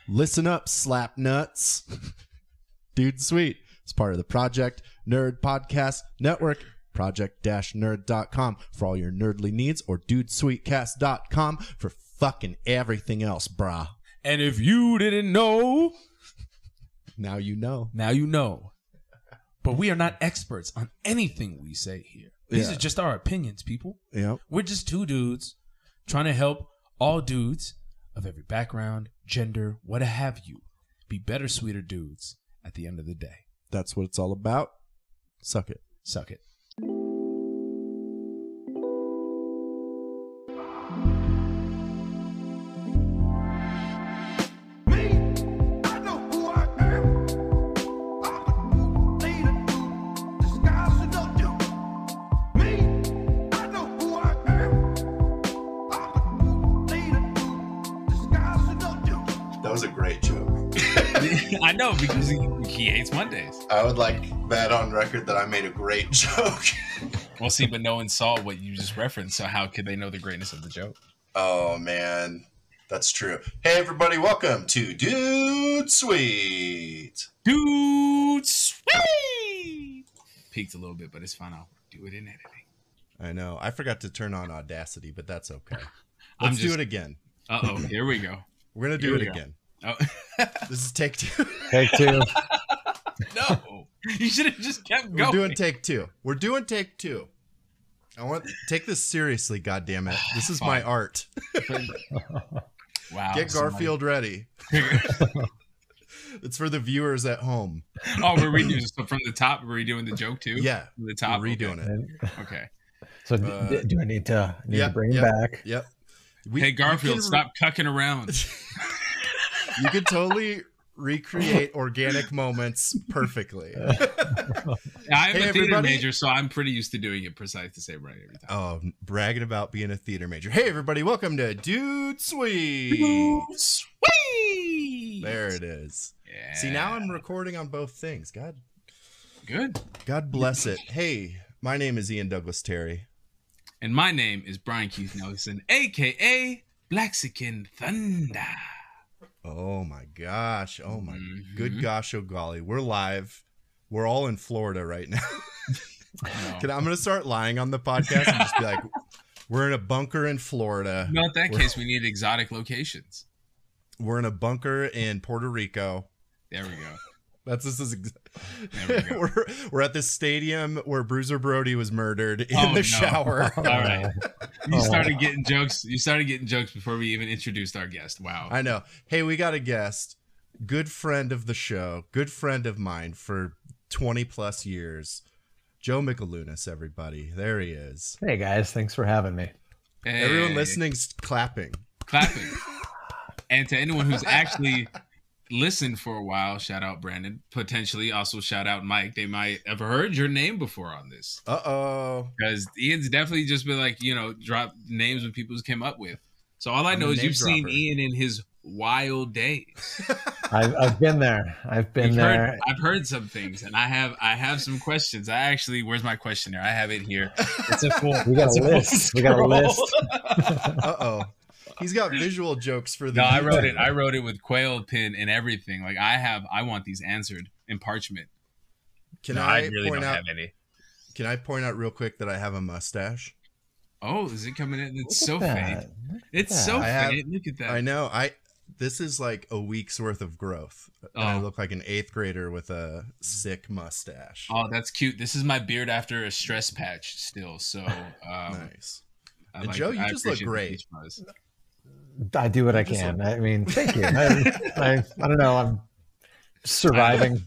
Listen up, slap nuts. Dude Sweet is part of the Project Nerd Podcast Network. Project-nerd.com for all your nerdly needs, or dudesweetcast.com for fucking everything else, brah. And if you didn't know, Now you know. now you know. But we are not experts on anything we say here. These Yeah. are just our opinions, people. Yep. We're just two dudes trying to help all dudes of every background, gender, what have you, be better, sweeter dudes at the end of the day. That's what it's all about. Suck it. Suck it. That was a great joke. I know, because he hates Mondays. I would like that on record that I made a great joke. Well, see, but no one saw what you just referenced, so how could they know the greatness of the joke? Oh, man. That's true. Hey, everybody. Welcome to Dude Sweet. Dude, sweet! Peaked a little bit, but it's fine. I'll do it in editing. I know. I forgot to turn on Audacity, but that's okay. I'm Let's do just- it again. Uh-oh, here we go. We're going to do Here it we go. again. Oh. This is take two. Take two. No, you should have just kept We're going. doing take two. We're doing take two. I want take this seriously, goddammit. This is my Fine. art. Wow. Get Garfield ready. It's for the viewers at home. Oh, we're redoing so from the top. We're redoing the joke too. Yeah, From the top. we're redoing it. Okay. So do I need to bring him yep, back? Yep. Hey Garfield, stop cucking around. You can totally recreate organic moments perfectly. I'm Hey, a theater everybody. major, so I'm pretty used to doing it precise the same right every time. Oh, bragging about being a theater major. Hey, everybody, welcome to Dude Sweet. Sweet. There it is. Yeah. See, now I'm recording on both things. Good. God bless it. Hey, my name is Ian Douglas Terry. And my name is Brian Keith Nelson, aka Blaxican Thunder. Oh my gosh. Oh my Mhm. good gosh, oh golly. We're live. We're all in Florida right now. I'm going to start lying on the podcast and just be like, we're in a bunker in Florida. No, in that case, we need exotic locations. We're in a bunker in Puerto Rico. There we go. That's this is There we go. we're at the stadium where Bruiser Brody was murdered in Oh, the no. shower. All right. You Oh. started getting jokes. You started getting jokes before we even introduced our guest. Wow. I know. Hey, we got a guest, good friend of the show, good friend of mine for 20 plus years. Joe Michalunas, everybody. There he is. Hey guys, thanks for having me. Hey, Everyone listening's clapping. clapping. And to anyone who's actually listened for a while, shout out Brandon. Potentially also shout out Mike. They might have heard your name before on this. Uh-oh. Because Ian's definitely just been like, drop names when people came up with. So all I I'm know a is name you've seen dropper. Ian in his wild days. I've been there. I've been there. I've heard some things, and I have some questions. Where's my questionnaire? I have it here. It's a full. We got it's a full list. We got a scroll. list. Uh-oh. He's got visual jokes for the No, I wrote it. I wrote it with quail pen and everything. Like I want these answered in parchment. Can No, I really point don't out have any. Can I point out real quick that I have a mustache? Oh, is it coming in? It's Look so at fake. that. It's that. so I have- fake. Look at that. I know. This is like a week's worth of growth. And I Oh. look like an 8th grader with a sick mustache. Oh, that's cute. This is my beard after a stress patch still. So Nice. I And Joe, you I just look appreciate the great. peach fuzz. I do what I Just can. I mean, thank you. I don't know. I'm surviving.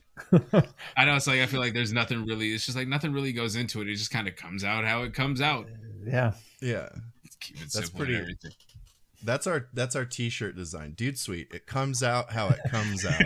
I know, it's like I feel like there's nothing really. It's just like nothing really goes into it. It just kind of comes out how it comes out. Yeah. Yeah. Keep it That's simple pretty- and everything. That's our t-shirt design. Dude Sweet. It comes out how it comes out.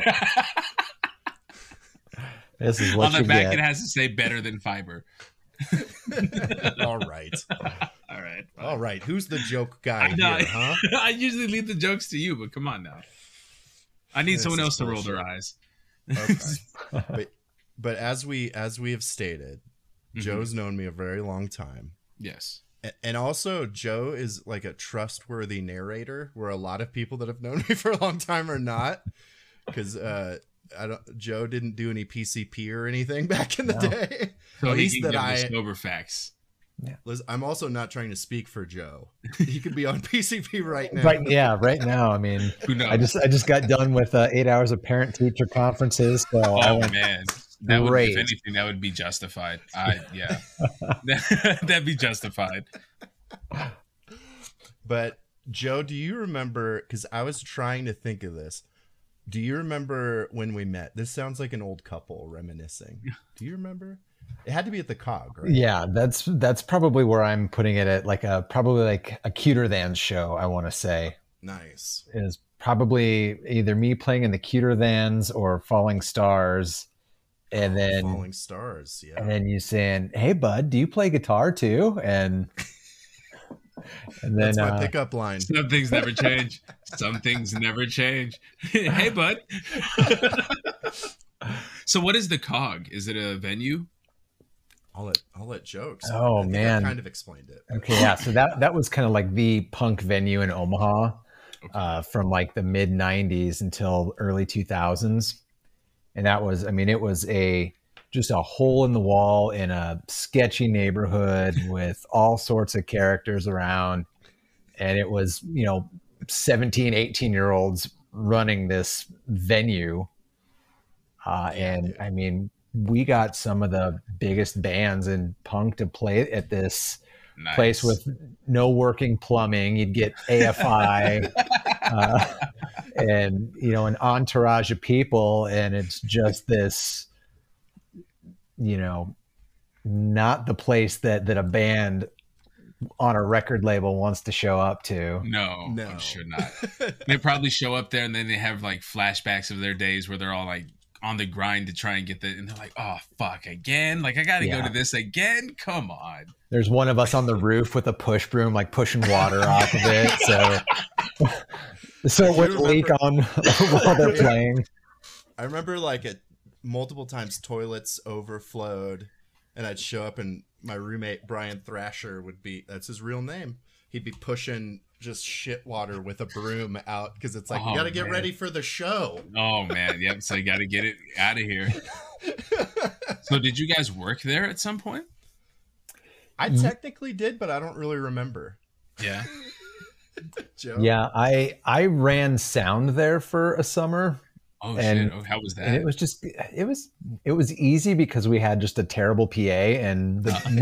This is what On the you back, get. it has to say "better than fiber." All right. All right. All right. Who's the joke guy I know. here, huh? I usually leave the jokes to you, but come on now. I need This someone is else to roll bullshit. their eyes. Okay. But as we have stated, Mhm. Joe's known me a very long time. Yes. And also, Joe is like a trustworthy narrator where a lot of people that have known me for a long time are not. because Joe didn't do any PCP or anything back in the day. So At he least can that give the sober facts. Liz, I'm also not trying to speak for Joe. He could be on PCP right now. Right now. I mean, Who knows? I just got done with 8 hours of parent teacher conferences. So Oh man, that would, great. if anything, that would be justified. Yeah, that'd be justified. But Joe, do you remember? Because I was trying to think of this. Do you remember when we met? This sounds like an old couple reminiscing. Do you remember? It had to be at the COG, right? Yeah, that's probably where I'm putting it at, probably like a Cuter Than show. I want to say Nice. is probably either me playing in the Cuter Thans or Falling Stars, and then Falling Stars. Yeah. and then you saying, "Hey, bud, do you play guitar too?" And then That's my pickup line. Some things never change. Some things never change. Hey, bud. So, what is the COG? Is it a venue? I'll let Joe explain. Oh, I think man. I kind of explained it. Okay, yeah. So that was kind of like the punk venue in Omaha from like the mid '90s until early 2000s, and that was, I mean, it was just a hole in the wall in a sketchy neighborhood with all sorts of characters around, and it was 17, 18-year-olds running this venue, and I mean, we got some of the biggest bands in punk to play at this place with no working plumbing. You'd get AFI and, an entourage of people. And it's just this, not the place that a band on a record label wants to show up to. No, I'm sure not. They probably show up there and then they have like flashbacks of their days where they're all like on the grind to try and get and they're like, oh fuck, again, like I gotta go to this again, come on. There's one of us on the roof with a push broom like pushing water off of it, so it would leak on while they're playing. I remember like multiple times toilets overflowed and I'd show up and my roommate Brian Thrasher that's his real name, he'd be pushing just shit water with a broom out because it's like, we gotta get ready for the show. Oh man, yep. So you gotta get it out of here. So did you guys work there at some point? I technically did, but I don't really remember. Yeah. Joe? Yeah, I ran sound there for a summer. Oh shit! Oh, how was that? And it was easy because we had just a terrible PA, and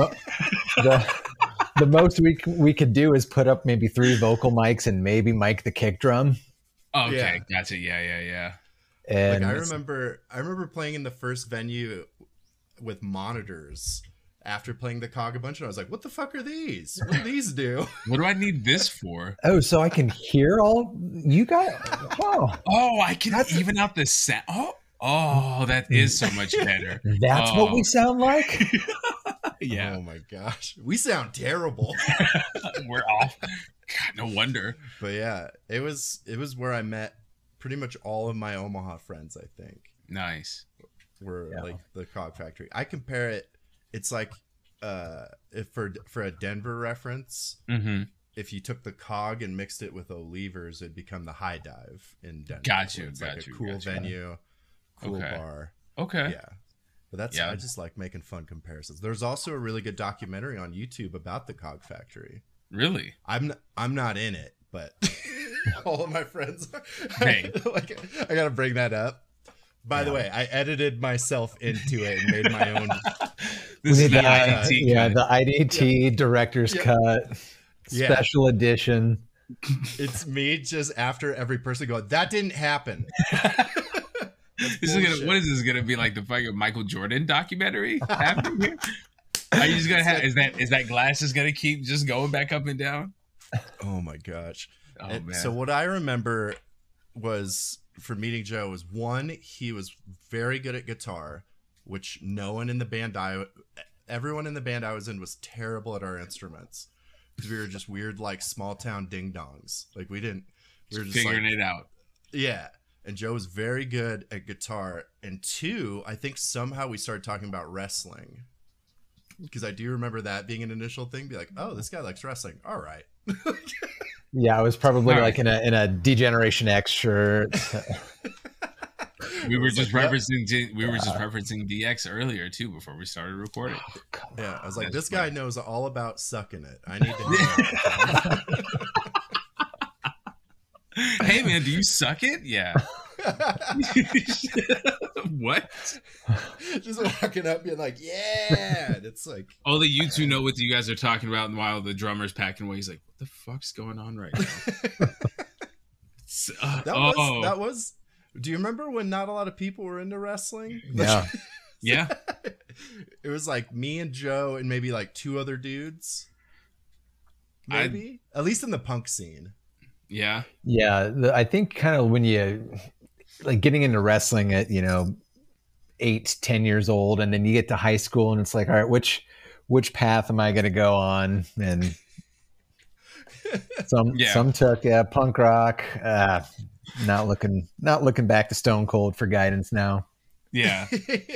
the most we could do is put up maybe 3 vocal mics and maybe mic the kick drum. Oh, okay, gotcha. Yeah. And like, I remember playing in the first venue with monitors after playing the COG a bunch, and I was like, what the fuck are these? What do these do? What do I need this for? Oh, so I can hear all you got? Oh, I can even out the sound. Oh, that is so much better. That's what we sound like? Yeah. Oh my gosh. We sound terrible. We're off. God, no wonder. But yeah, it was where I met pretty much all of my Omaha friends, I think. Nice. Were like the COG Factory. I compare it, it's like if for a Denver reference, if you took the COG and mixed it with O'Leavers, it'd become the High Dive in Denver. Got you. It's like a cool venue, cool bar. Okay. Yeah. But I just like making fun comparisons. There's also a really good documentary on YouTube about the COG Factory. Really? I'm not in it, but all of my friends are. Hey. Like, I gotta bring that up. By the way, I edited myself into it and made my own. This is the IDT. The IDT director's cut, special edition. It's me just after every person going, that didn't happen. What is this gonna be, like the fucking Michael Jordan documentary happening here? Are you just gonna have is that glass is gonna keep just going back up and down? Oh my gosh. Man. So what I remember was for meeting Joe was, one, he was very good at guitar, which everyone in the band I was in was terrible at our instruments because we were just weird, like small town ding dongs. Like we were just figuring it out. Yeah. And Joe was very good at guitar. And 2, I think somehow we started talking about wrestling, because I do remember that being an initial thing. Be like, oh, this guy likes wrestling. All right. Yeah, I was probably like in a Degeneration X shirt. We were was just like, referencing DX earlier too before we started recording. Yeah, I was like, That's this guy funny. knows all about sucking it. I need to hang out with Hey man, do you suck it? Yeah. What? him. Just walking up being like, yeah. And it's like, Only you two know what you guys are talking about, and while the drummer's packing away, he's like, "What the fuck's going on right now?" that was. Do you remember when not a lot of people were into wrestling? Yeah. Yeah. It was like me and Joe and maybe like two other dudes. Maybe at least in the punk scene. Yeah. Yeah, I think kind of when you like getting into wrestling at 8-10 years old, and then you get to high school, and it's like, all right, which path am I going to go on? And some took punk rock. Not looking back to Stone Cold for guidance now. Yeah.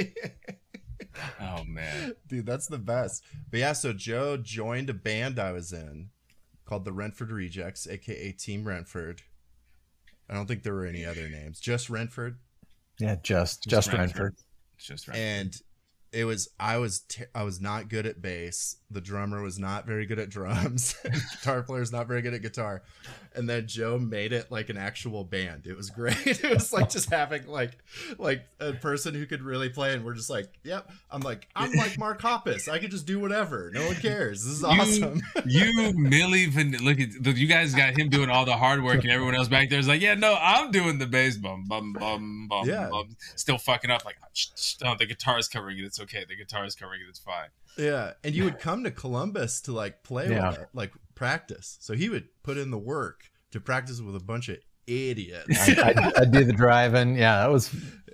Oh man, dude, that's the best. But yeah, so Joe joined a band I was in called the Renford Rejects, aka Team Renford. I don't think there were any other names. Just Renford. Yeah, just Renford. Just Renford. And it was I was not good at bass. The drummer was not very good at drums. Guitar player's not very good at guitar. And then Joe made it like an actual band. It was great. It was like just having like a person who could really play, and we're just like, yep. I'm like Mark Hoppus. I could just do whatever. No one cares. This is awesome. You Millie look at you guys got him doing all the hard work, and everyone else back there is like, yeah, no, I'm doing the bass bum bum bum bum bum. Still fucking up like, oh, the guitar is covering it. It's okay. The guitar is covering it. It's fine. Yeah, and you would come to Columbus to like play with it, like practice. So he would put in the work to practice with a bunch of idiots. I do the driving. Yeah, it was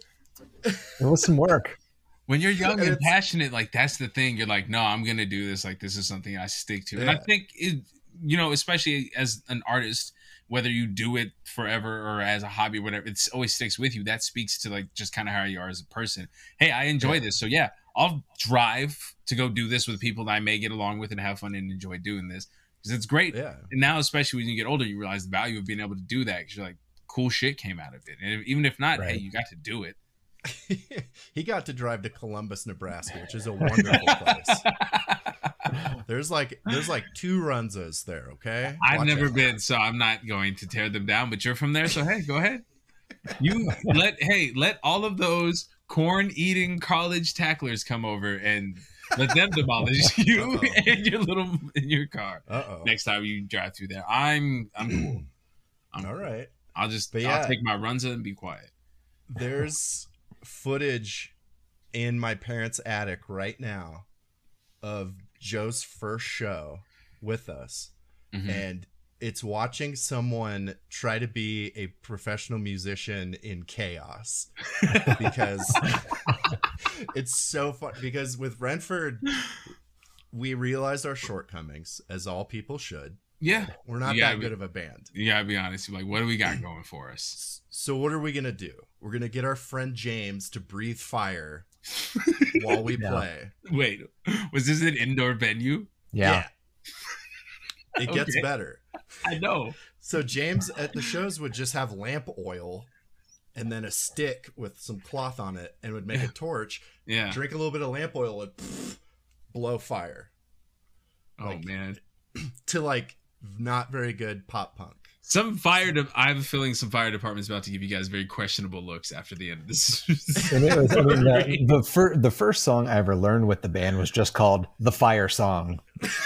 some work. When you're young and passionate, like that's the thing. You're like, no, I'm gonna do this. Like this is something I stick to. And I think especially as an artist, whether you do it forever or as a hobby or whatever, it always sticks with you. That speaks to like just kind of how you are as a person. Hey, I enjoy this. So yeah, I'll drive to go do this with people that I may get along with and have fun and enjoy doing this because it's great. Yeah. And now, especially when you get older, you realize the value of being able to do that because you're like, cool shit came out of it. And even if not, hey, you got to do it. He got to drive to Columbus, Nebraska, which is a wonderful place. There's like 2 Runzas there, okay? I've never been, so I'm not going to tear them down, but you're from there, so hey, go ahead. You let all of those corn-eating college tacklers come over and let them demolish you and your car. Next time you drive through there. I'm cool. All right. I'll take my Runza and be quiet. There's footage in my parents' attic right now of Joe's first show with us. Mm-hmm. And it's watching someone try to be a professional musician in chaos because it's so fun. Because with Renford, we realized our shortcomings, as all people should. Yeah. We're not that good of a band. You gotta be honest. You're like, what do we got going for us? So what are we going to do? We're going to get our friend James to breathe fire while we play. Wait, was this an indoor venue? Yeah. It gets better. I know. So James at the shows would just have lamp oil and then a stick with some cloth on it and would make a torch. Yeah. Drink a little bit of lamp oil and blow fire. Oh, man. To like not very good pop punk. I have a feeling some fire department's about to give you guys very questionable looks after the end of this. And it was, the first song I ever learned with the band was just called "The Fire Song."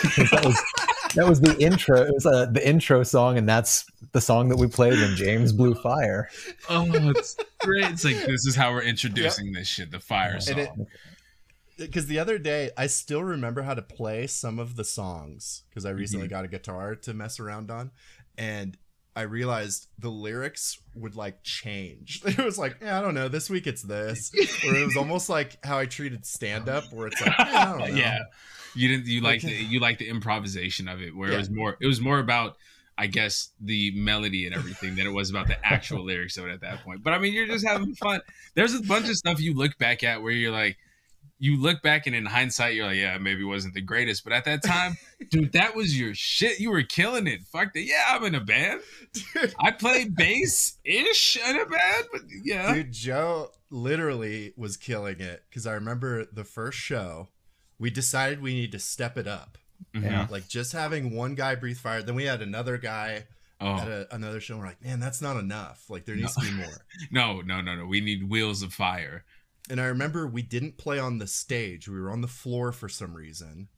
That was the intro. It was the intro song, and that's the song that we played when James blew fire. Oh, it's great! It's like this is how we're introducing this shit. The fire song. Because the other day, I still remember how to play some of the songs because I recently got a guitar to mess around on, and I realized the lyrics would like change. It was like, I don't know, this week it's this, or it was almost like how I treated stand up, where it's like, I don't know. Yeah, you like the improvisation of it, where it was more about, I guess, the melody and everything than it was about the actual lyrics of it at that point. But I mean, you're just having fun. There's a bunch of stuff you look back at where you're like, you look back and in hindsight, you're like, yeah, maybe it wasn't the greatest. But at that time, dude, that was your shit. You were killing it. Fuck that. Yeah, I'm in a band. Dude. I play bass-ish in a band, but yeah. Dude, Joe literally was killing it. Because I remember the first show, we decided we need to step it up. Yeah. Like just having one guy breathe fire. Then we had another guy at another show. We're like, man, that's not enough. Like there needs to be more. No. We need wheels of fire. And I remember we didn't play on the stage. We were on the floor for some reason.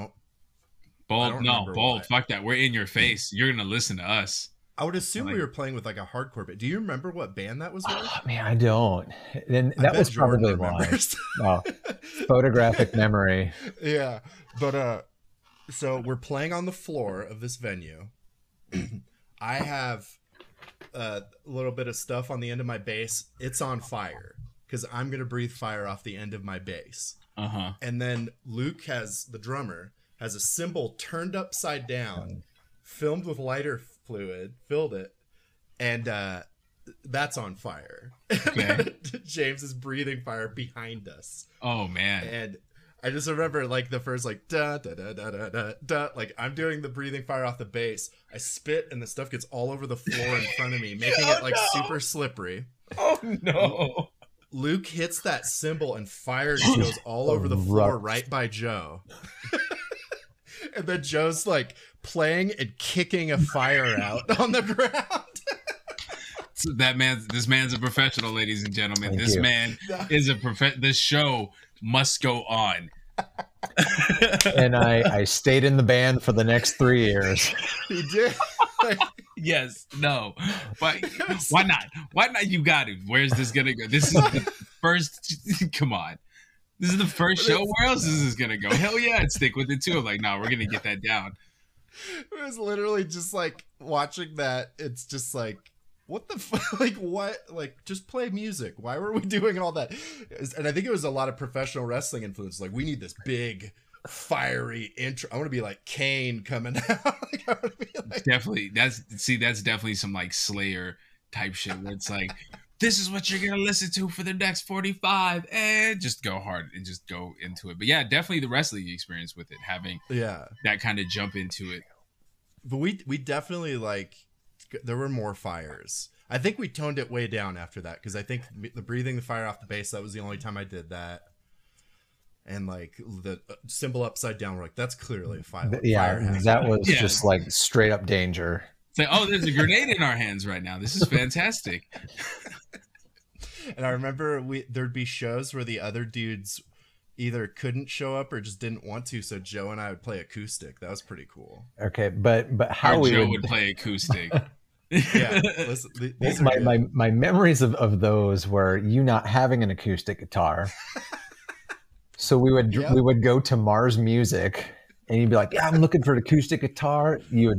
Bold. Fuck that. We're in your face. You're going to listen to us. I would assume we were playing with like a hardcore band. Do you remember what band that was with? Oh, man, I don't. Then that was probably why. Photographic memory. Yeah. But so we're playing on the floor of this venue. I have a little bit of stuff on the end of my bass. It's on fire. Because I'm going to breathe fire off the end of my bass. And then Luke, the drummer, has a cymbal turned upside down, filmed with lighter fluid, filled it, and that's on fire. Okay. James is breathing fire behind us. Oh, man. And I just remember like the first like da da da da da da da, like I'm doing the breathing fire off the bass. I spit and the stuff gets all over the floor in front of me, making it like super slippery. Oh, no. Luke hits that cymbal and fire just goes all over the floor right by Joe. And then Joe's like playing and kicking a fire out on the ground. So this man's a professional, ladies and gentlemen. This man is a this show must go on. And I stayed in the band for the next 3 years. He did. Yes, no, but why not? Why not? You got it. Where's this gonna go? This is the first. Come on, this is the first show. Where else is this gonna go? Hell yeah, I'd stick with it too. I'm like, no, we're gonna get that down. It was literally just like watching that. It's just like, what the fuck? Like what? Like just play music. Why were we doing all that? And I think it was a lot of professional wrestling influence. Like we need this big, fiery intro. I want to be like Kane coming out. Like, I want to be like... Definitely. That's definitely some like Slayer type shit where it's like, this is what you're gonna listen to for the next 45, and just go hard and just go into it. But yeah, definitely the wrestling experience with it, having that kind of jump into it. But we definitely like, there were more fires. I think we toned it way down after that because I think the breathing the fire off the bass, that was the only time I did that. And like the symbol upside down, we're like, that's clearly a fire. Yeah, that was just like straight up danger. It's like, oh, there's a grenade in our hands right now. This is fantastic. And I remember there'd be shows where the other dudes either couldn't show up or just didn't want to, so Joe and I would play acoustic. That was pretty cool. Okay, but how Joe would play acoustic. Yeah, listen, my memories of those were you not having an acoustic guitar. So we would go to Mars Music, and you'd be like, "Yeah, I'm looking for an acoustic guitar."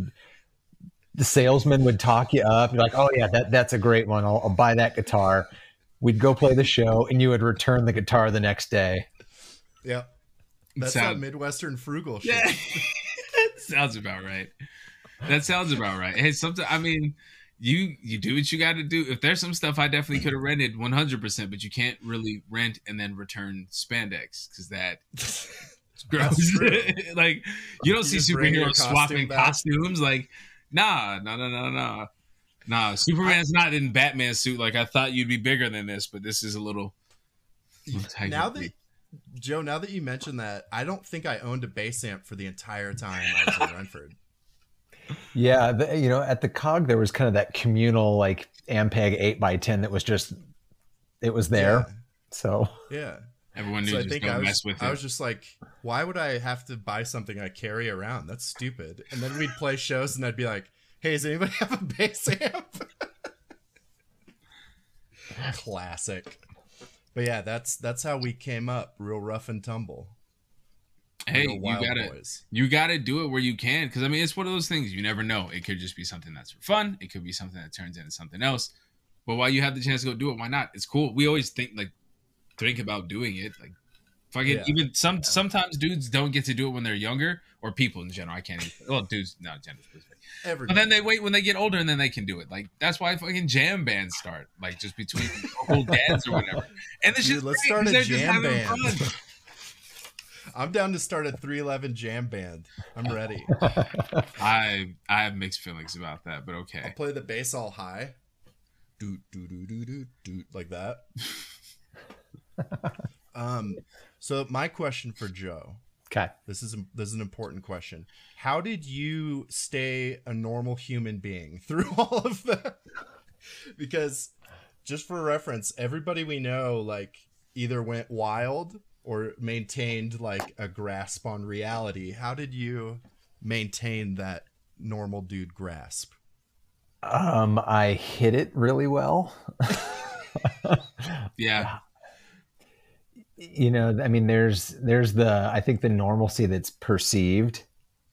The salesman would talk you up. You're like, "Oh yeah, that's a great one. I'll buy that guitar." We'd go play the show, and you would return the guitar the next day. Yeah, that's that Midwestern frugal shit. Yeah. Sounds about right. That sounds about right. Hey, sometimes I mean, you do what you got to do. If there's some stuff I definitely could have rented 100%, but you can't really rent and then return spandex because that's gross. Like you don't see superheroes swapping costumes. Like nah. Superman's not in Batman suit. Like I thought you'd be bigger than this, but this is a little. Joe, now that you mentioned that, I don't think I owned a bass amp for the entire time I was in Renford. Yeah, at the COG there was kind of that communal like Ampeg 8x10 that was just it was there. Yeah. So yeah, everyone knew don't mess with it. I was just like, why would I have to buy something I carry around? That's stupid. And then we'd play shows, and I'd be like, hey, does anybody have a bass amp? Classic. But yeah, that's how we came up, real rough and tumble. Hey, you gotta do it where you can, because I mean it's one of those things you never know. It could just be something that's for fun. It could be something that turns into something else. But while you have the chance to go do it, why not? It's cool. We always think about doing it. Like fucking even sometimes dudes don't get to do it when they're younger, or people in general. I can't even dudes gender specific. But then they wait when they get older and then they can do it. Like that's why fucking jam bands start. Like just between old dads or whatever. And this let's start a jam band. I'm down to start a 311 jam band. I'm ready. I have mixed feelings about that, but I'll okay. play the bass all high. Doot, doot, doot, doot, doot, doot, like that. So my question for Joe. Okay. This is an important question. How did you stay a normal human being through all of that? Because just for reference, everybody we know like either went wild or maintained like a grasp on reality. How did you maintain that normal dude grasp? I hit it really well. Yeah. You know, I mean, there's I think the normalcy that's perceived,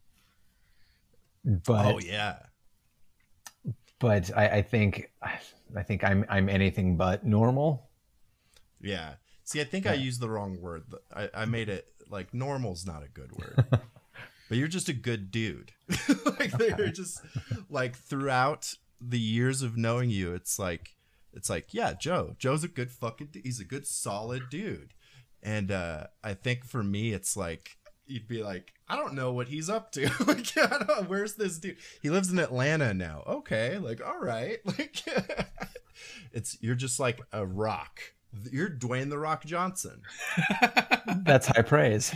but Oh yeah. but I think I'm anything but normal. Yeah. See, I think I used the wrong word. I made it like normal's not a good word. But you're just a good dude. Like they're just like throughout the years of knowing you, it's like, yeah, Joe's a good fucking he's a good solid dude. And I think for me it's like you'd be like, I don't know what he's up to. Like, I don't know, where's this dude? He lives in Atlanta now. Okay, like all right. Like you're just like a rock. You're Dwayne the Rock Johnson. That's high praise.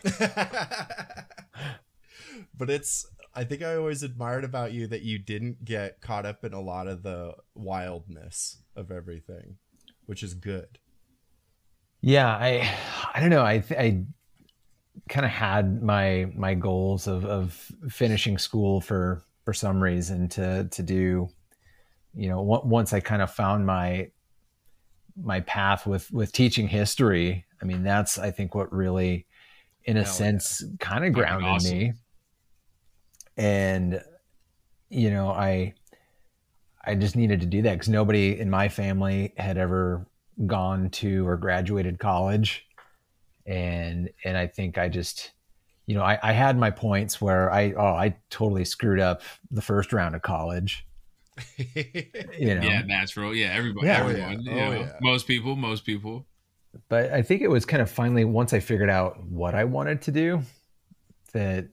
But I think I always admired about you that you didn't get caught up in a lot of the wildness of everything, which is good. Yeah, I don't know. I kind of had my goals of finishing school for some reason to do, you know, once I kind of found my path with teaching history. I mean, that's, I think, what really, in a sense, kind of grounded me. And, you know, I just needed to do that because nobody in my family had ever gone to or graduated college. And I think I just, you know, I had my points where I totally screwed up the first round of college. You know? Yeah, natural. Yeah, everybody. Yeah. Everyone. Yeah. You know, Yeah. Most people. But I think it was kind of finally, once I figured out what I wanted to do, that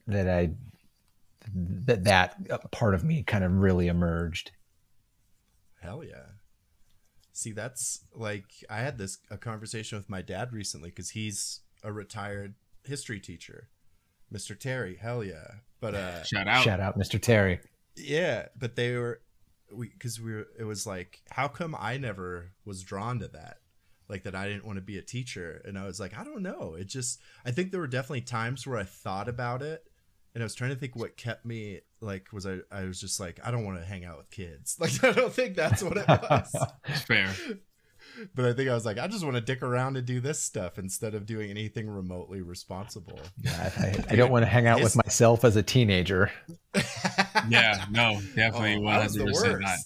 part of me kind of really emerged. Hell yeah. See, that's like, I had a conversation with my dad recently because he's a retired history teacher, Mr. Terry. Hell yeah. But Shout out, Mr. Terry. yeah, but it was like, how come I never was drawn to that? Like that I didn't want to be a teacher. And I was like, I don't know. I think there were definitely times where I thought about it and I was trying to think what kept me, like, I was just like, I don't want to hang out with kids. Like, I don't think that's what it was. Fair. But I think I was like, I just want to dick around and do this stuff instead of doing anything remotely responsible. Yeah, I don't want to hang out with myself as a teenager. Yeah, no, definitely 100% not.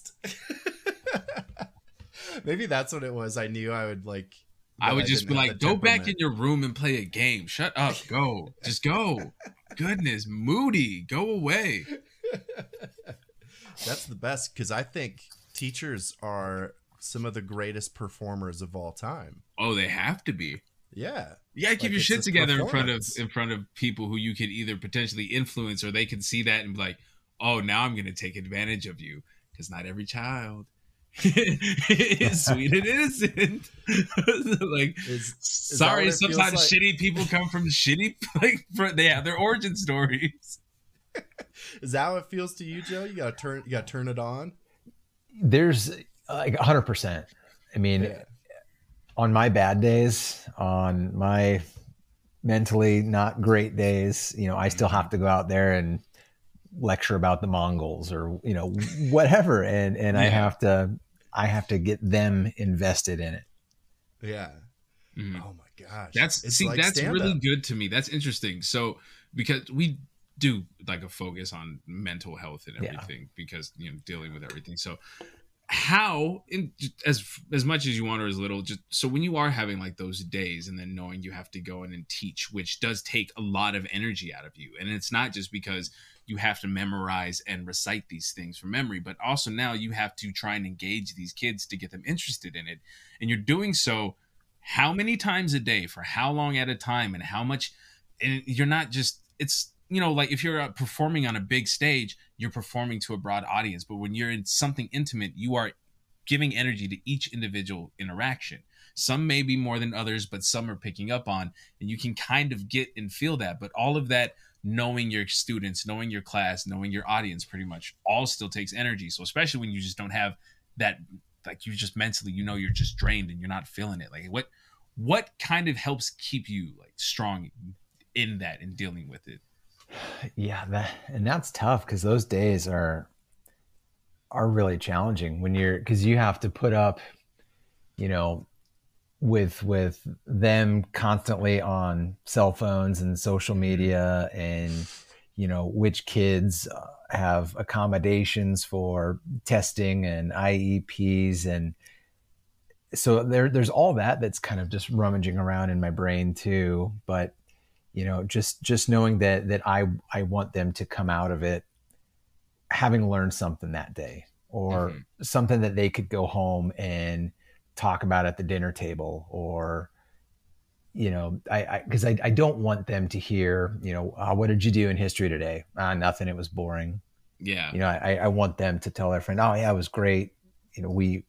Maybe that's what it was. I knew I would like. I would just be like, go back in your room and play a game. Shut up. Go. Just go. Goodness, Moody, go away. That's the best because I think teachers are some of the greatest performers of all time. Oh, they have to be. Yeah. You gotta keep your shit together in front of people who you could either potentially influence or they can see that and be like, oh, now I'm gonna take advantage of you. Because not every child is sweet and innocent. Like, sorry, sometimes like... shitty people come from shitty, like, they have their origin stories. Is that how it feels to you, Joe? You gotta turn it on. There's like 100%. I mean, yeah. On my bad days, on my mentally not great days, you know, I still have to go out there and lecture about the Mongols or, you know, whatever. And yeah. I have to get them invested in it. Yeah. Mm. Oh my gosh. That's really good to me. That's interesting. So, because we do like a focus on mental health and everything, because, you know, dealing with everything. So how, as much as you want or as little, just so when you are having like those days and then knowing you have to go in and teach, which does take a lot of energy out of you. And it's not just because you have to memorize and recite these things from memory, but also now you have to try and engage these kids to get them interested in it. And you're doing so how many times a day, for how long at a time, and how much and you're not just, it's, you know, like if you're performing on a big stage, you're performing to a broad audience. But when you're in something intimate, you are giving energy to each individual interaction. Some may be more than others, but some are picking up on, and you can kind of get and feel that. But all of that, knowing your students, knowing your class, knowing your audience, pretty much all still takes energy. So especially when you just don't have that, like you just mentally, you know, you're just drained and you're not feeling it. Like what kind of helps keep you like strong in that and dealing with it? Yeah, that's tough, because those days are really challenging when because you have to put up, you know, with them constantly on cell phones and social media, and you know which kids have accommodations for testing and IEPs, and so there's all that's kind of just rummaging around in my brain too. But you know, just knowing that I want them to come out of it having learned something that day, or something that they could go home and talk about at the dinner table, or, you know, because I don't want them to hear, you know, what did you do in history today? Nothing. It was boring. Yeah. You know, I want them to tell their friend, oh yeah, it was great. You know, we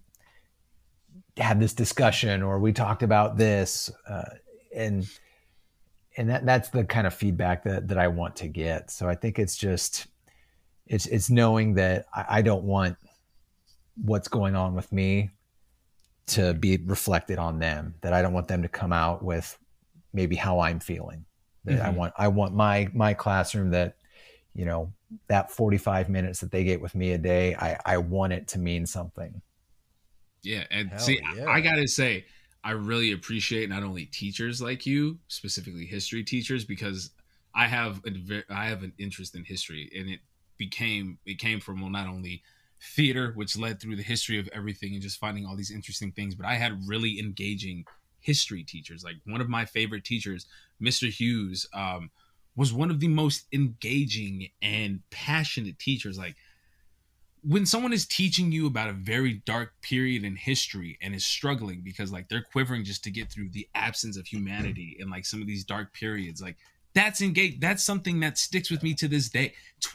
had this discussion, or we talked about this, and that's the kind of feedback that I want to get. So I think it's just, it's knowing that I don't want what's going on with me to be reflected on them, that I don't want them to come out with maybe how I'm feeling. That I want my classroom, that, you know, that 45 minutes that they get with me a day, I want it to mean something. Yeah. And I gotta say, I really appreciate not only teachers like you, specifically history teachers, because I have an interest in history, and it came from, well, not only theater, which led through the history of everything and just finding all these interesting things, but I had really engaging history teachers. Like one of my favorite teachers, Mr. Hughes, was one of the most engaging and passionate teachers. Like when someone is teaching you about a very dark period in history and is struggling because like they're quivering just to get through the absence of humanity and like some of these dark periods, like that's engaged. That's something that sticks with me to this day.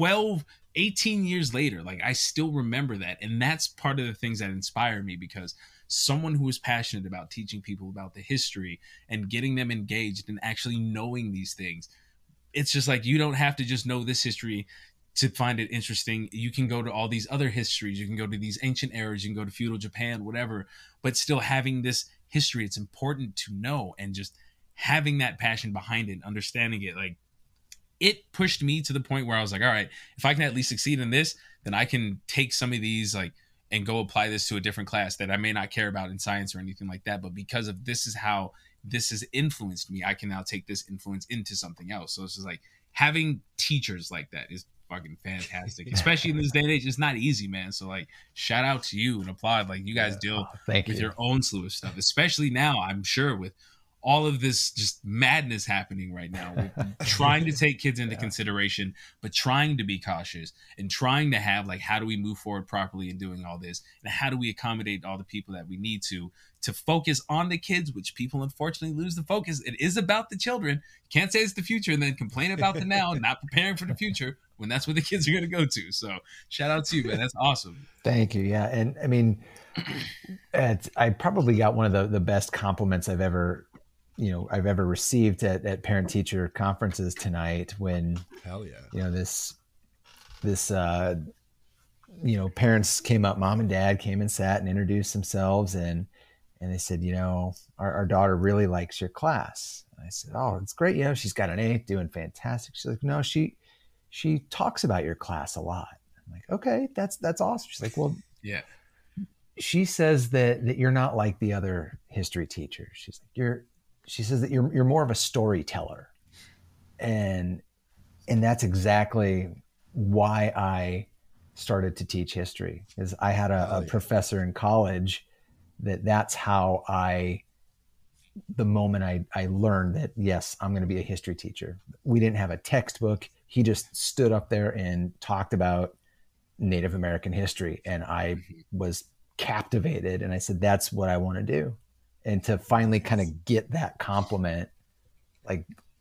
18 years later, like I still remember that. And that's part of the things that inspire me, because someone who is passionate about teaching people about the history and getting them engaged and actually knowing these things, it's just like, you don't have to just know this history to find it interesting. You can go to all these other histories. You can go to these ancient eras. You can go to feudal Japan, whatever, but still having this history, it's important to know, and just having that passion behind it, understanding it. Like it pushed me to the point where I was like, all right, if I can at least succeed in this, then I can take some of these like and go apply this to a different class that I may not care about in science or anything like that. But because of this is how this has influenced me, I can now take this influence into something else. So it's just like having teachers like that is fucking fantastic, especially in this day and age. It's not easy, man. So like shout out to you and applaud. Like you guys deal with your own slew of stuff, especially now, I'm sure, with all of this just madness happening right now. We're trying to take kids into consideration, but trying to be cautious and trying to have like, how do we move forward properly in doing all this? And how do we accommodate all the people that we need to focus on the kids, which people unfortunately lose the focus. It is about the children. You can't say it's the future and then complain about the now and not preparing for the future when that's what the kids are going to go to. So shout out to you, man. That's awesome. Thank you. Yeah. And I mean, I probably got one of the best compliments I've ever received at parent teacher conferences tonight, when, you know, this parents came up, mom and dad came and sat and introduced themselves, and they said, you know, our daughter really likes your class. And I said, oh, it's great. You know, she's got an A, doing fantastic. She's like, no, she talks about your class a lot. I'm like, okay, that's awesome. She's like, well, yeah. She says that you're not like the other history teachers. She's like, she says that you're more of a storyteller. And that's exactly why I started to teach history, is I had a professor in college that's how the moment I learned that, yes, I'm going to be a history teacher. We didn't have a textbook. He just stood up there and talked about Native American history. And I was captivated. And I said, that's what I want to do. And to finally kind of get that compliment, like,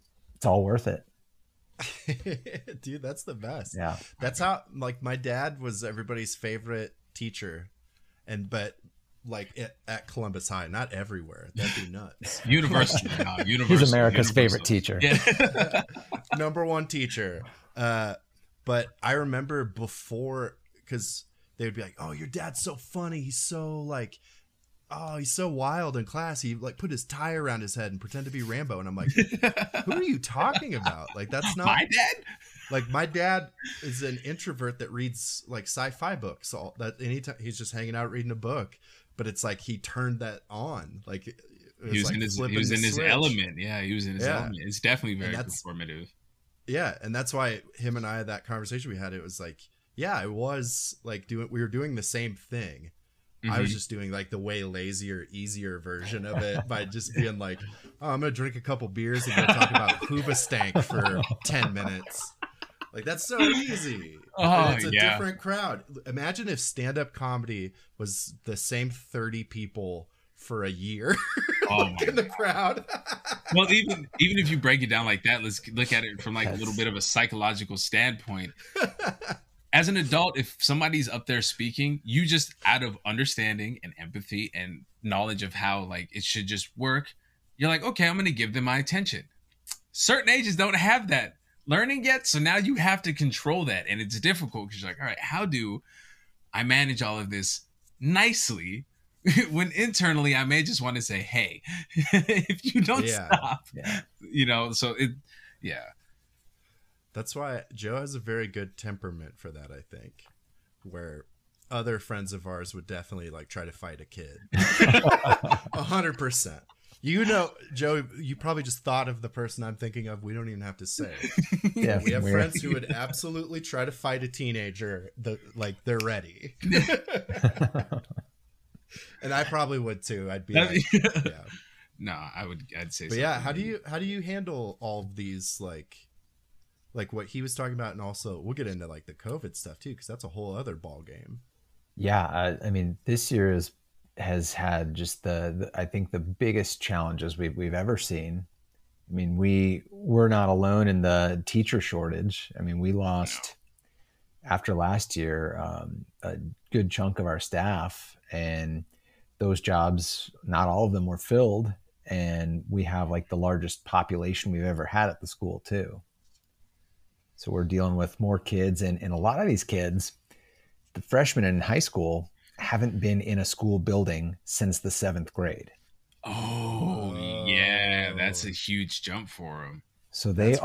all worth it. Dude, that's the best. Yeah. That's how, like, my dad was everybody's favorite teacher, but like at Columbus High, not everywhere. That'd be nuts. Universal. He's America's favorite teacher. Yeah. Number one teacher. But I remember before, because they would be like, "Oh, your dad's so funny. He's so like, oh, he's so wild in class. He like put his tie around his head and pretend to be Rambo." And I'm like, "Who are you talking about? Like, that's not my dad." Like, my dad is an introvert that reads like sci-fi books. All that anytime he's just hanging out reading a book, but it's like he turned that on. Like, it he was like in his switch. element. Yeah, he was in his element. It's definitely very performative. Yeah, and that's why him and I, that conversation we had, it was like, yeah, I was like we were doing the same thing. Mm-hmm. I was just doing like the way lazier, easier version of it by just being like, "Oh, I'm gonna drink a couple beers and go talk about Hoobastank for 10 minutes." Like, that's so easy. Oh, it's a different crowd. Imagine if stand-up comedy was the same 30 people for a year in the crowd. Well, even if you break it down like that, let's look at it from like a little bit of a psychological standpoint. As an adult, if somebody's up there speaking, you just, out of understanding and empathy and knowledge of how like it should just work, you're like, okay, I'm going to give them my attention. Certain ages don't have that learning yet, so now you have to control that, and it's difficult because you're like, all right, how do I manage all of this nicely when internally I may just want to say, hey, if you don't stop, you know, so it, That's why Joe has a very good temperament for that, I think, where other friends of ours would definitely like try to fight a kid. 100%. You know, Joe, you probably just thought of the person I'm thinking of. We don't even have to say. Yeah, we have friends who would absolutely try to fight a teenager. Like, they're ready. And I probably would too. I'd be like, yeah. No, I'd say. But yeah, how do you handle all of these like what he was talking about, and also we'll get into like the COVID stuff too, because that's a whole other ball game. Yeah, I mean, this year has had just the I think the biggest challenges we've ever seen. I mean, we're not alone in the teacher shortage. I mean, we lost after last year a good chunk of our staff, and those jobs, not all of them were filled, and we have like the largest population we've ever had at the school too. So we're dealing with more kids, and a lot of these kids, the freshmen in high school, haven't been in a school building since the 7th grade. Oh, yeah, that's a huge jump for them. So they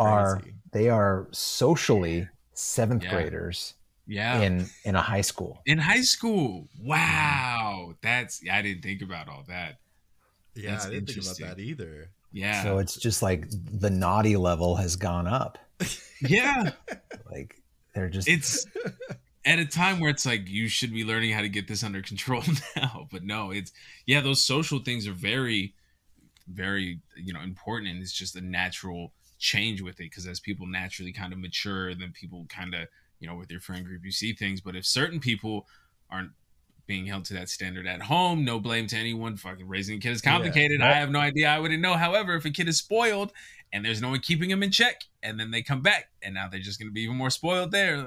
are socially 7th graders. Yeah. In a high school. In high school. Wow. I didn't think about all that. Yeah, I didn't think about that either. Yeah. So it's just like the naughty level has gone up. Yeah. Like it's at a time where it's like, you should be learning how to get this under control now. But no, those social things are very, very, important. And it's just a natural change with it. Because as people naturally kind of mature, then people kind of, with your friend group, you see things. But if certain people aren't being held to that standard at home, no blame to anyone. Fucking raising a kid is complicated. I have no idea. I wouldn't know. However, if a kid is spoiled and there's no one keeping them in check, and then they come back and now they're just going to be even more spoiled there.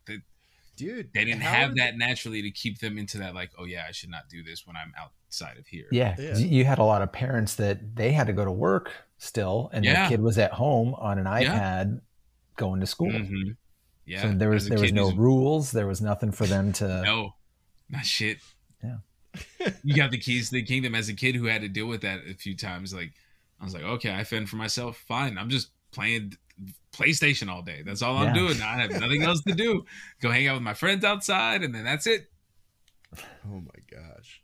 Dude, they didn't have that naturally to keep them into that, like, oh yeah, I should not do this when I'm outside of here. Yeah. You had a lot of parents that they had to go to work still, and their kid was at home on an iPad going to school. Mm-hmm. Yeah. So there was no rules. There was nothing for them to. No, not shit. Yeah. You got the keys to the kingdom. As a kid who had to deal with that a few times, like, I was like, okay, I fend for myself. Fine. I'm just playing PlayStation all day. That's all I'm doing. I have nothing else to do. Go hang out with my friends outside, and then that's it. Oh my gosh.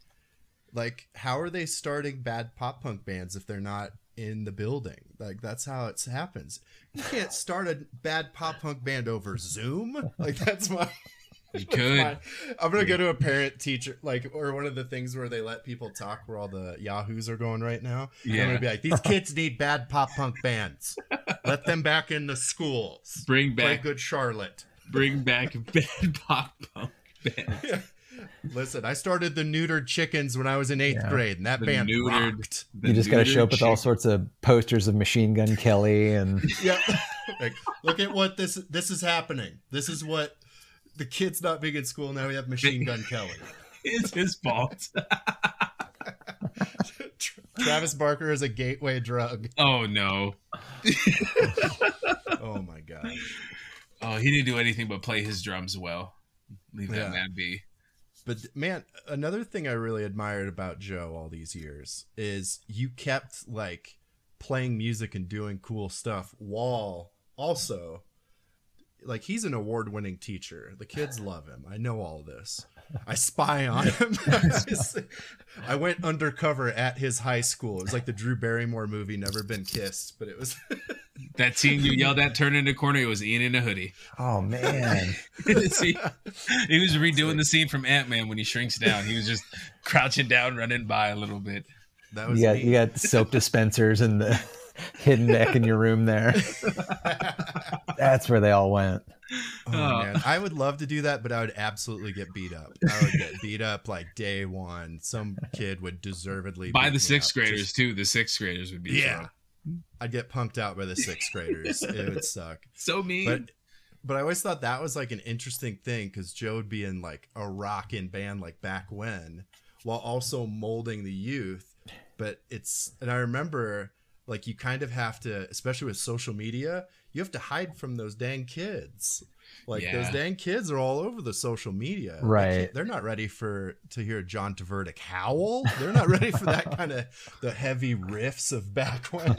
Like, how are they starting bad pop punk bands if they're not in the building? Like, that's how it happens. You can't start a bad pop punk band over Zoom. Like, that's my. You could. I'm gonna go to a parent teacher, like, or one of the things where they let people talk, where all the yahoos are going right now. Yeah. I'm gonna be like, these kids need bad pop punk bands. Let them back in the schools. Bring back Play Good Charlotte. Bring back bad pop punk bands. Listen, I started the Neutered Chickens when I was in 8th grade, and that band rocked. You just got to show up with all sorts of posters of Machine Gun Kelly and yeah. Like, look at what this is happening. This is what the kids not being in school now. We have Machine Gun Kelly. It's his fault. Travis Barker is a gateway drug. Oh no. Oh my gosh. Oh, he didn't do anything but play his drums well. Leave that man be. But man, another thing I really admired about Joe all these years is you kept like playing music and doing cool stuff while also like he's an award-winning teacher. The kids love him. I know all this. I spy on him. I went undercover at his high school. It was like the Drew Barrymore movie, Never Been Kissed, but it was that scene you yelled at, turned in the corner. It was Ian in a hoodie. Oh man. See, he was redoing the scene from Ant-Man when he shrinks down. He was just crouching down, running by a little bit. That was you got soap dispensers and the hidden deck in your room there. That's where they all went. Oh man, I would love to do that, but I would absolutely get beat up. I would get beat up like day one. Some kid would deservedly by beat the me sixth up. graders too. The sixth graders would be I'd get punked out by the sixth graders. It would suck. So mean. But I always thought that was like an interesting thing because Joe would be in like a rockin' band like back when, while also molding the youth. But and I remember like you kind of have to, especially with social media, you have to hide from those dang kids. Like those dang kids are all over the social media. Right. They're not ready to hear John Tverdick howl. They're not ready for that kind of the heavy riffs of back when.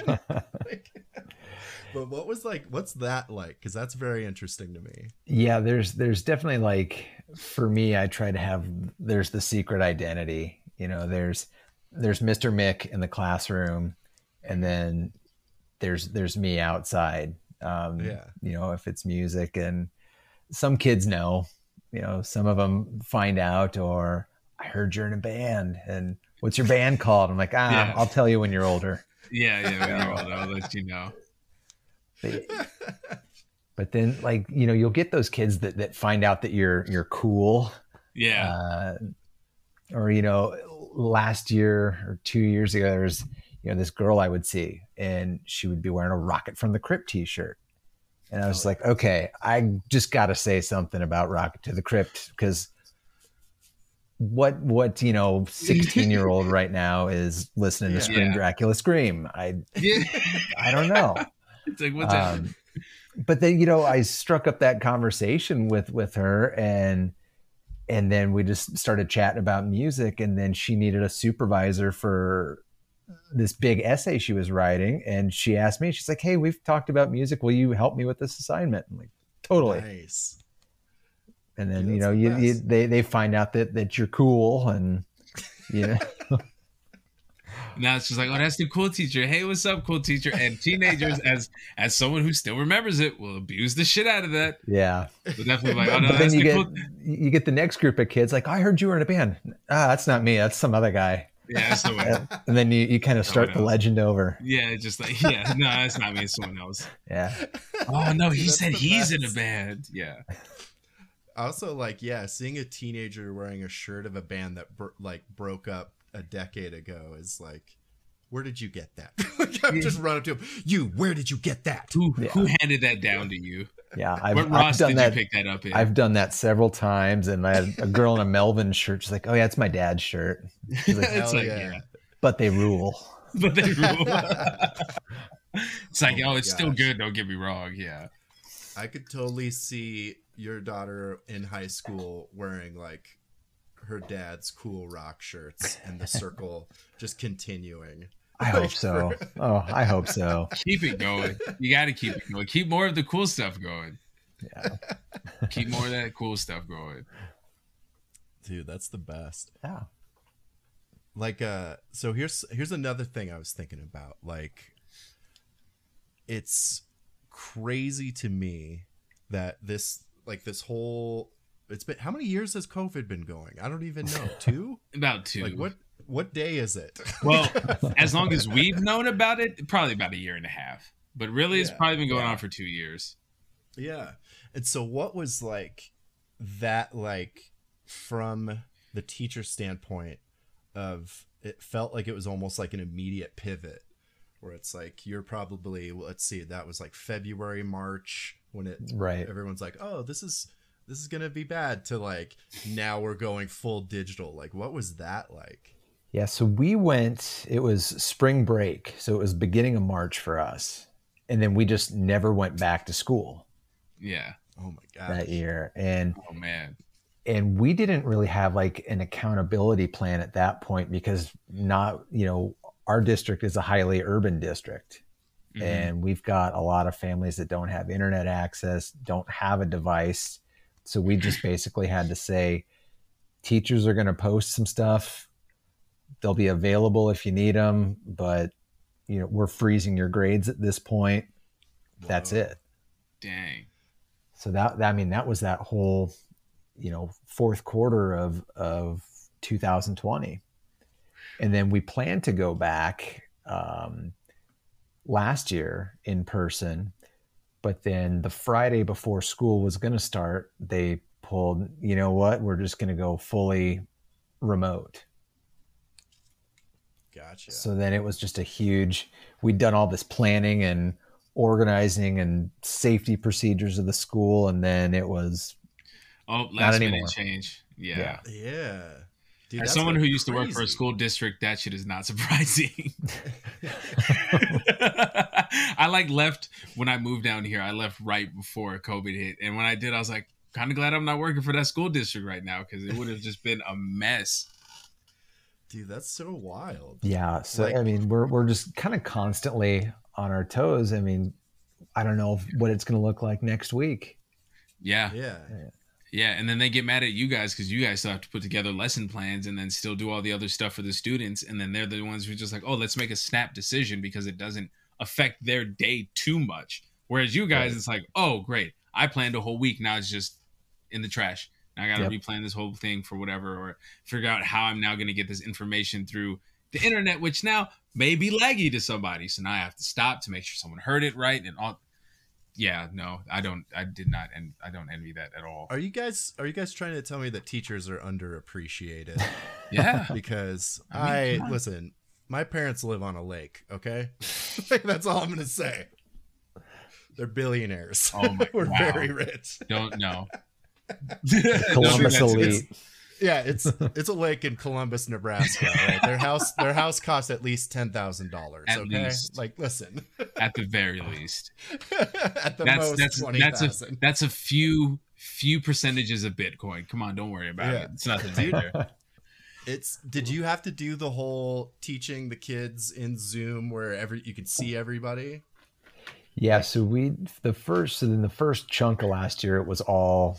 But what's that like? Because that's very interesting to me. Yeah, there's definitely like, for me, I try to have, there's the secret identity, you know, there's Mr. Mick in the classroom, and then there's me outside. You know, if it's music, and some kids know, you know, some of them find out, or I heard you're in a band, and what's your band called? I'm like, I'll tell you when you're older. Yeah, when you're older, I'll let you know. But then, like, you know, you'll get those kids that find out that you're cool. Yeah. Or, you know, last year or 2 years ago, there was, you know, this girl I would see, and she would be wearing a Rocket from the Crypt t-shirt. And I was like, okay, I just got to say something about Rocket to the Crypt, because what you know, 16-year-old right now is listening to Scream Dracula Scream. I don't know. It's like, what's that? But then, you know, I struck up that conversation with her, and then we just started chatting about music, and then she needed a supervisor for this big essay she was writing, and she asked me, she's like, hey, we've talked about music, will you help me with this assignment? I'm like, totally. Nice. And then, you know, they find out that you're cool, and you know. Now it's just like, oh, that's the cool teacher. Hey, what's up, cool teacher? And teenagers, as someone who still remembers it, will abuse the shit out of that. Yeah. But definitely like, oh no, but that's then you get the next group of kids like, I heard you were in a band. That's not me. That's some other guy. Yeah, that's the way. And then you kind of start the legend over. Yeah, just like, no, that's not me. It's someone else. Yeah. Oh no, he said he's in a band. Yeah. Also, like, seeing a teenager wearing a shirt of a band that broke up a decade ago is like, where did you get that? Like, I'm just run up to him. Where did you get that? Who handed that down to you? Yeah, what Ross did you pick that up in? I've done that several times, and I had a girl in a Melvin shirt. She's like, "Oh yeah, it's my dad's shirt." She's like, Hell yeah. But they rule. But they rule. It's like, it's still good. Don't get me wrong. Yeah, I could totally see your daughter in high school wearing like her dad's cool rock shirts, and the circle just continuing. I hope so. I hope so. Keep it going. You got to keep it going. Keep more of the cool stuff going. Yeah. Keep more of that cool stuff going. Dude, that's the best. Yeah. Like, so here's another thing I was thinking about. Like, it's crazy to me that this whole, it's been, how many years has COVID been going? I don't even know. 2? About 2. Like, what day is it? Well, as long as we've known about it, probably about a year and a half. But really, it's probably been going on for 2 years. Yeah. And so what was like that, like, from the teacher standpoint of it felt like it was almost like an immediate pivot where it's like you're probably, let's see, that was like February, March when it Right. everyone's like, oh, this is gonna be bad, to like now we're going full digital. Like what was that like? Yeah, so we went, it was spring break. So it was beginning of March for us. And then we just never went back to school Yeah. Oh my god. that year. And Oh man. we didn't really have like an accountability plan at that point because our district is a highly urban district. Mhm. And we've got a lot of families that don't have internet access, don't have a device. So we just basically had to say, teachers are going to post some stuff. They'll be available if you need them, but we're freezing your grades at this point. That's Whoa. it. Dang. So that was that whole, fourth quarter of 2020. And then we planned to go back last year in person, but then the Friday before school was going to start, they pulled, we're just going to go fully remote. Gotcha. So then it was just we'd done all this planning and organizing and safety procedures of the school. And then it was Oh, not last minute anymore. change. Yeah. Yeah. Dude, As that's someone like who used to work for a crazy. school district, that shit is not surprising. I like left when I moved down here. I left right before COVID hit. And when I did, I was like, kind of glad I'm not working for that school district right now because it would have just been a mess. Dude, that's so wild. Yeah. So, Like- I mean, we're just kind of constantly on our toes. I mean, I don't know what it's going to look like next week. Yeah. Yeah. Yeah. And then they get mad at you guys because you guys still have to put together lesson plans and then still do all the other stuff for the students. And then they're the ones who are just like, oh, let's make a snap decision because it doesn't affect their day too much. Whereas you guys, Right. it's like, oh, great. I planned a whole week. Now it's just in the trash. Now I got to Yep. replan this whole thing for whatever, or figure out how I'm now going to get this information through the internet, which now may be laggy to somebody. So now I have to stop to make sure someone heard it right and all. Yeah, no, I don't envy that at all. Are you guys trying to tell me that teachers are underappreciated? Yeah. Because I mean, come on. listen, my parents live on a lake, okay? That's all I'm going to say. They're billionaires. Oh my- We're wow. very rich. Don't know. Columbus Don't think that's- Elite. Yeah, it's a lake in Columbus, Nebraska, right? Their house costs at least $10,000, At okay? least. Like listen. At the very least. At the most 20,000. That's a few percentages of Bitcoin. Come on, don't worry about Yeah. it. It's nothing major. Did you have to do the whole teaching the kids in Zoom where you could see everybody? Yeah. So the first chunk of last year, it was all,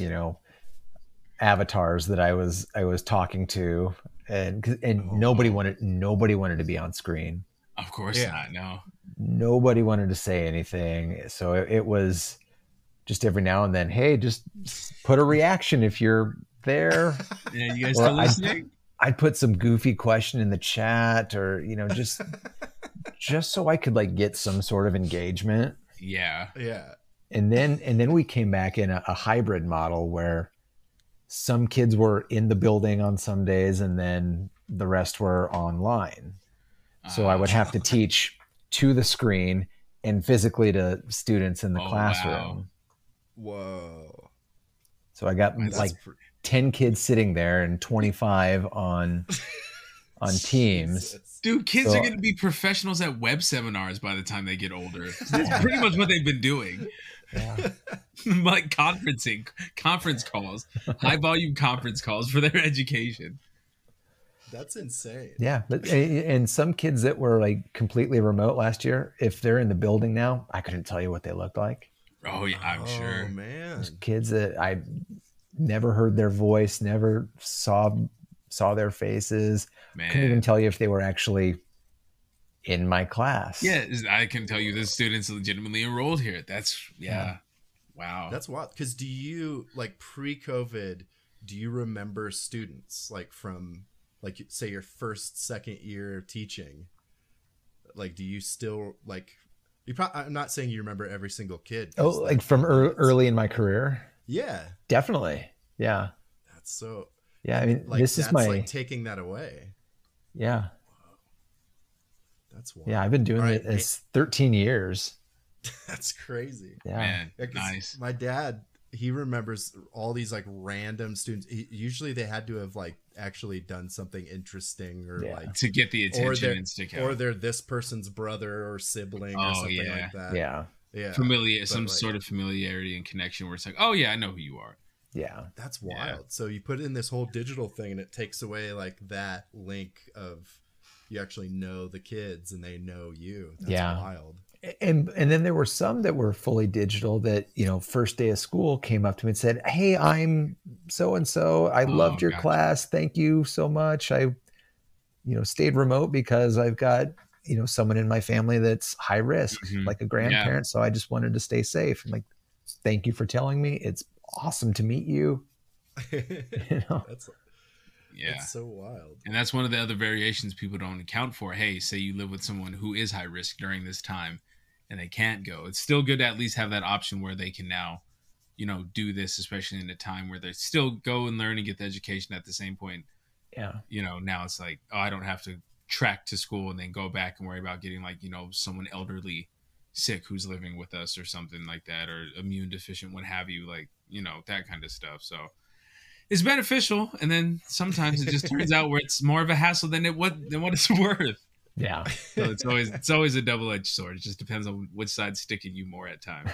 avatars that I was talking to, and nobody wanted to be on screen. Of course Yeah. not. No. Nobody wanted to say anything. So it was just every now and then, hey, just put a reaction if you're there. Yeah, you guys Or still listening? I'd put some goofy question in the chat, or just so I could like get some sort of engagement. Yeah. Yeah. And then we came back in a hybrid model where some kids were in the building on some days and then the rest were online. So I would have to teach to the screen and physically to students in the Oh, classroom. Whoa. So I got That's like 10 kids sitting there and 25 on Teams. Jesus. Dude, kids So- are going to be professionals at web seminars by the time they get older. That's pretty much what they've been doing. Yeah. Like conference calls, high volume conference calls for their education. That's insane. Yeah, and some kids that were like completely remote last year, if they're in the building now, I couldn't tell you what they looked like. Oh, yeah, I'm sure. Oh man. Kids that I never heard their voice, never saw their faces. Couldn't even Man. tell you if they were actually in my class. Yeah, I can tell you this student's legitimately enrolled here. That's, Yeah. Wow. That's wild. Because do you, like, pre-COVID, do you remember students like from, like, say your first, second year of teaching? Like, do you still like? I'm not saying you remember every single kid. 'cause Oh, like from early in my career? Yeah, Definitely. Yeah. that's so. Yeah, I mean, like this is that's my like taking that away. yeah. That's wild. Yeah, I've been doing it as 13 years. That's crazy. Yeah. Man, Yeah, 'cause nice. My dad, he remembers all these like random students. Usually they had to have like actually done something interesting or like To get the attention and stick out. or they're this person's brother or sibling or something like that. Yeah. Yeah. Some sort of familiarity and connection where it's like, oh yeah, I know who you are. Yeah. That's wild. So you put in this whole digital thing and it takes away like that link of you actually know the kids and they know you. That's wild. And then there were some that were fully digital that, you know, first day of school came up to me and said, "Hey, I'm so-and-so. I loved your class. Thank you so much. I, stayed remote because I've got, someone in my family that's high risk, like a grandparent. So I just wanted to stay safe. And like, thank you for telling me. It's awesome to meet you." That's so wild. And that's one of the other variations people don't account for. Hey, say you live with someone who is high risk during this time and they can't go. It's still good to at least have that option where they can now, do this, especially in a time where they still go and learn and get the education at the same point. Yeah. Now it's like, oh, I don't have to track to school and then go back and worry about getting like, someone elderly sick who's living with us or something like that, or immune deficient, what have you, like, that kind of stuff. So it's beneficial, and then sometimes it just turns out where it's more of a hassle than what it's worth. Yeah. So it's always a double-edged sword. It just depends on which side's sticking you more at times.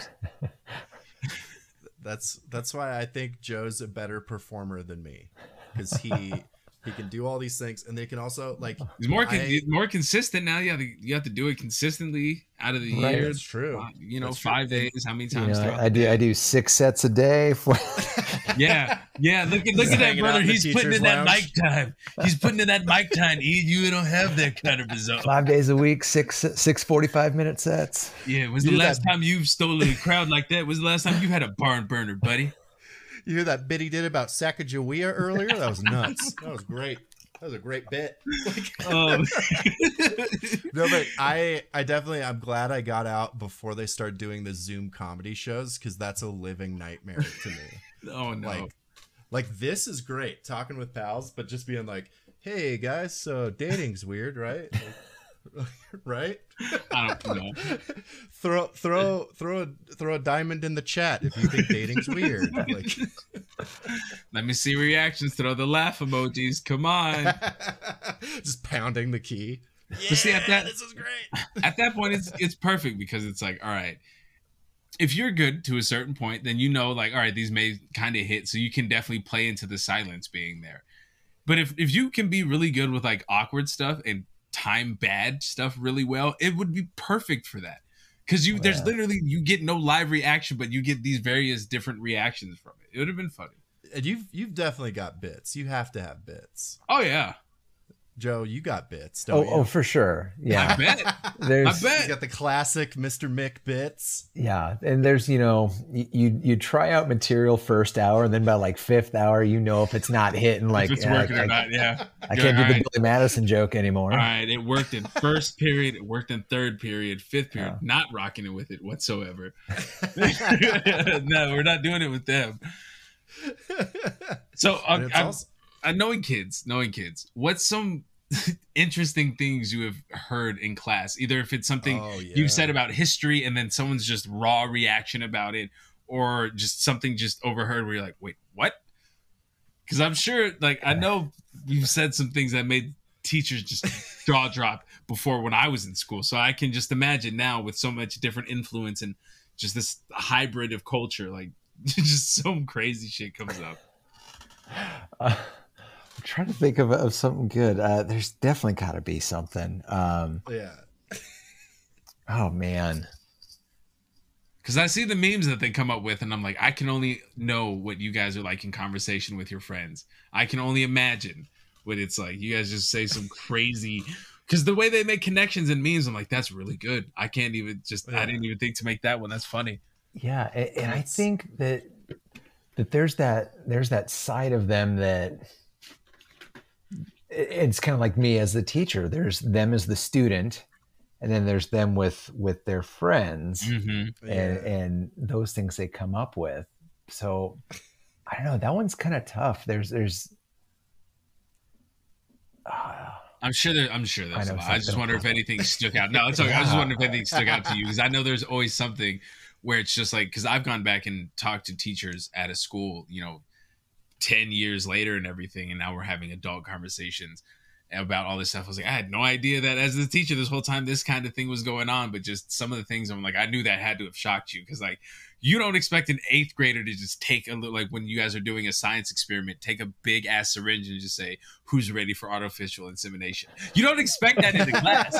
That's why I think Joe's a better performer than me, because he can do all these things, and they can also like he's more consistent now. You have to do it consistently out of the year. That's true. 5 days. How many times? I do 6 sets a day. Yeah. Look at that brother. He's putting in that mic time. He's putting in that mic time. You don't have that kind of result. 5 days a week, six 45-minute sets. Yeah. Was the last time you stole a crowd like that? Was the last time you had a barn burner, buddy? You hear that bit he did about Sacagawea earlier? That was nuts. That was great. That was a great bit. No, but I'm glad I got out before they start doing the Zoom comedy shows, because that's a living nightmare to me. Oh no. Like this is great, talking with pals, but just being like, "Hey guys, so dating's weird, right?" Right? I don't know. Throw a diamond in the chat if you think dating's weird. Like, let me see reactions. Throw the laugh emojis. Come on. Just pounding the key. But see, this is great. At that point, it's perfect, because it's like, all right, if you're good to a certain point, then like, all right, these may kind of hit, so you can definitely play into the silence being there. But if you can be really good with like awkward stuff and time bad stuff really well, it would be perfect for that, because there's literally, you get no live reaction, but you get these various different reactions from it. It would have been funny. And you've definitely got bits. You have to have bits. Oh yeah, Joe, you got bits, don't you? Oh, for sure. Yeah. I bet. I bet. You got the classic Mr. Mick bits. Yeah. And there's, you try out material first hour, and then by like fifth hour, if it's not hitting, like if it's working or not. Yeah. I can't do the Billy Madison joke anymore. All right. It worked in first period. It worked in third period, fifth period, not rocking it with it whatsoever. No, we're not doing it with them. So knowing kids, what's some interesting things you have heard in class? Either if it's something you've said about history and then someone's just raw reaction about it, or just something just overheard where you're like, wait, what? Because I'm sure, like, I know you've said some things that made teachers just jaw drop before when I was in school. So I can just imagine now, with so much different influence and just this hybrid of culture, like just some crazy shit comes up. I'm trying to think of something good. There's definitely got to be something. Yeah. Oh man. Because I see the memes that they come up with, and I'm like, I can only know what you guys are like in conversation with your friends. I can only imagine what it's like. You guys just say some crazy. Because the way they make connections and memes, I'm like, that's really good. I can't even I didn't even think to make that one. That's funny. Yeah, and I think that there's that side of them that it's kind of like me as the teacher. There's them as the student, and then there's them with their friends, and those things they come up with. So I don't know. That one's kind of tough. There's I'm sure there's a lot. I just wonder if anything stuck out. No, it's okay. I was just wondering if anything stuck out to you, because I know there's always something where it's just like, because I've gone back and talked to teachers at a school, 10 years later and everything, and now we're having adult conversations about all this stuff. I was like, I had no idea that as the teacher this whole time this kind of thing was going on, but just some of the things I'm like, I knew that had to have shocked you, because like, you don't expect an 8th grader to just take a little, like when you guys are doing a science experiment, take a big ass syringe and just say, who's ready for artificial insemination? You don't expect that in the class.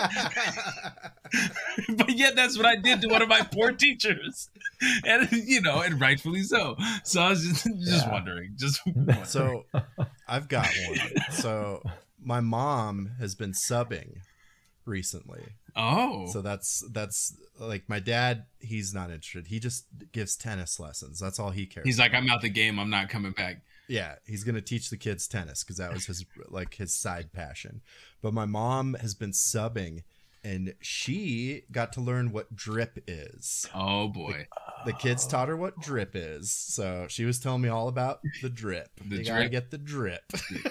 But yet that's what I did to one of my poor teachers. And, and rightfully so. So I was just wondering. So I've got one. So my mom has been subbing recently. Oh, so that's like my dad. He's not interested. He just gives tennis lessons. That's all he cares. He's like, I'm out the game. I'm not coming back. Yeah, he's gonna teach the kids tennis because that was his side passion. But my mom has been subbing, and she got to learn what drip is. Oh boy, the kids taught her what drip is. So she was telling me all about the drip. You gotta get the drip.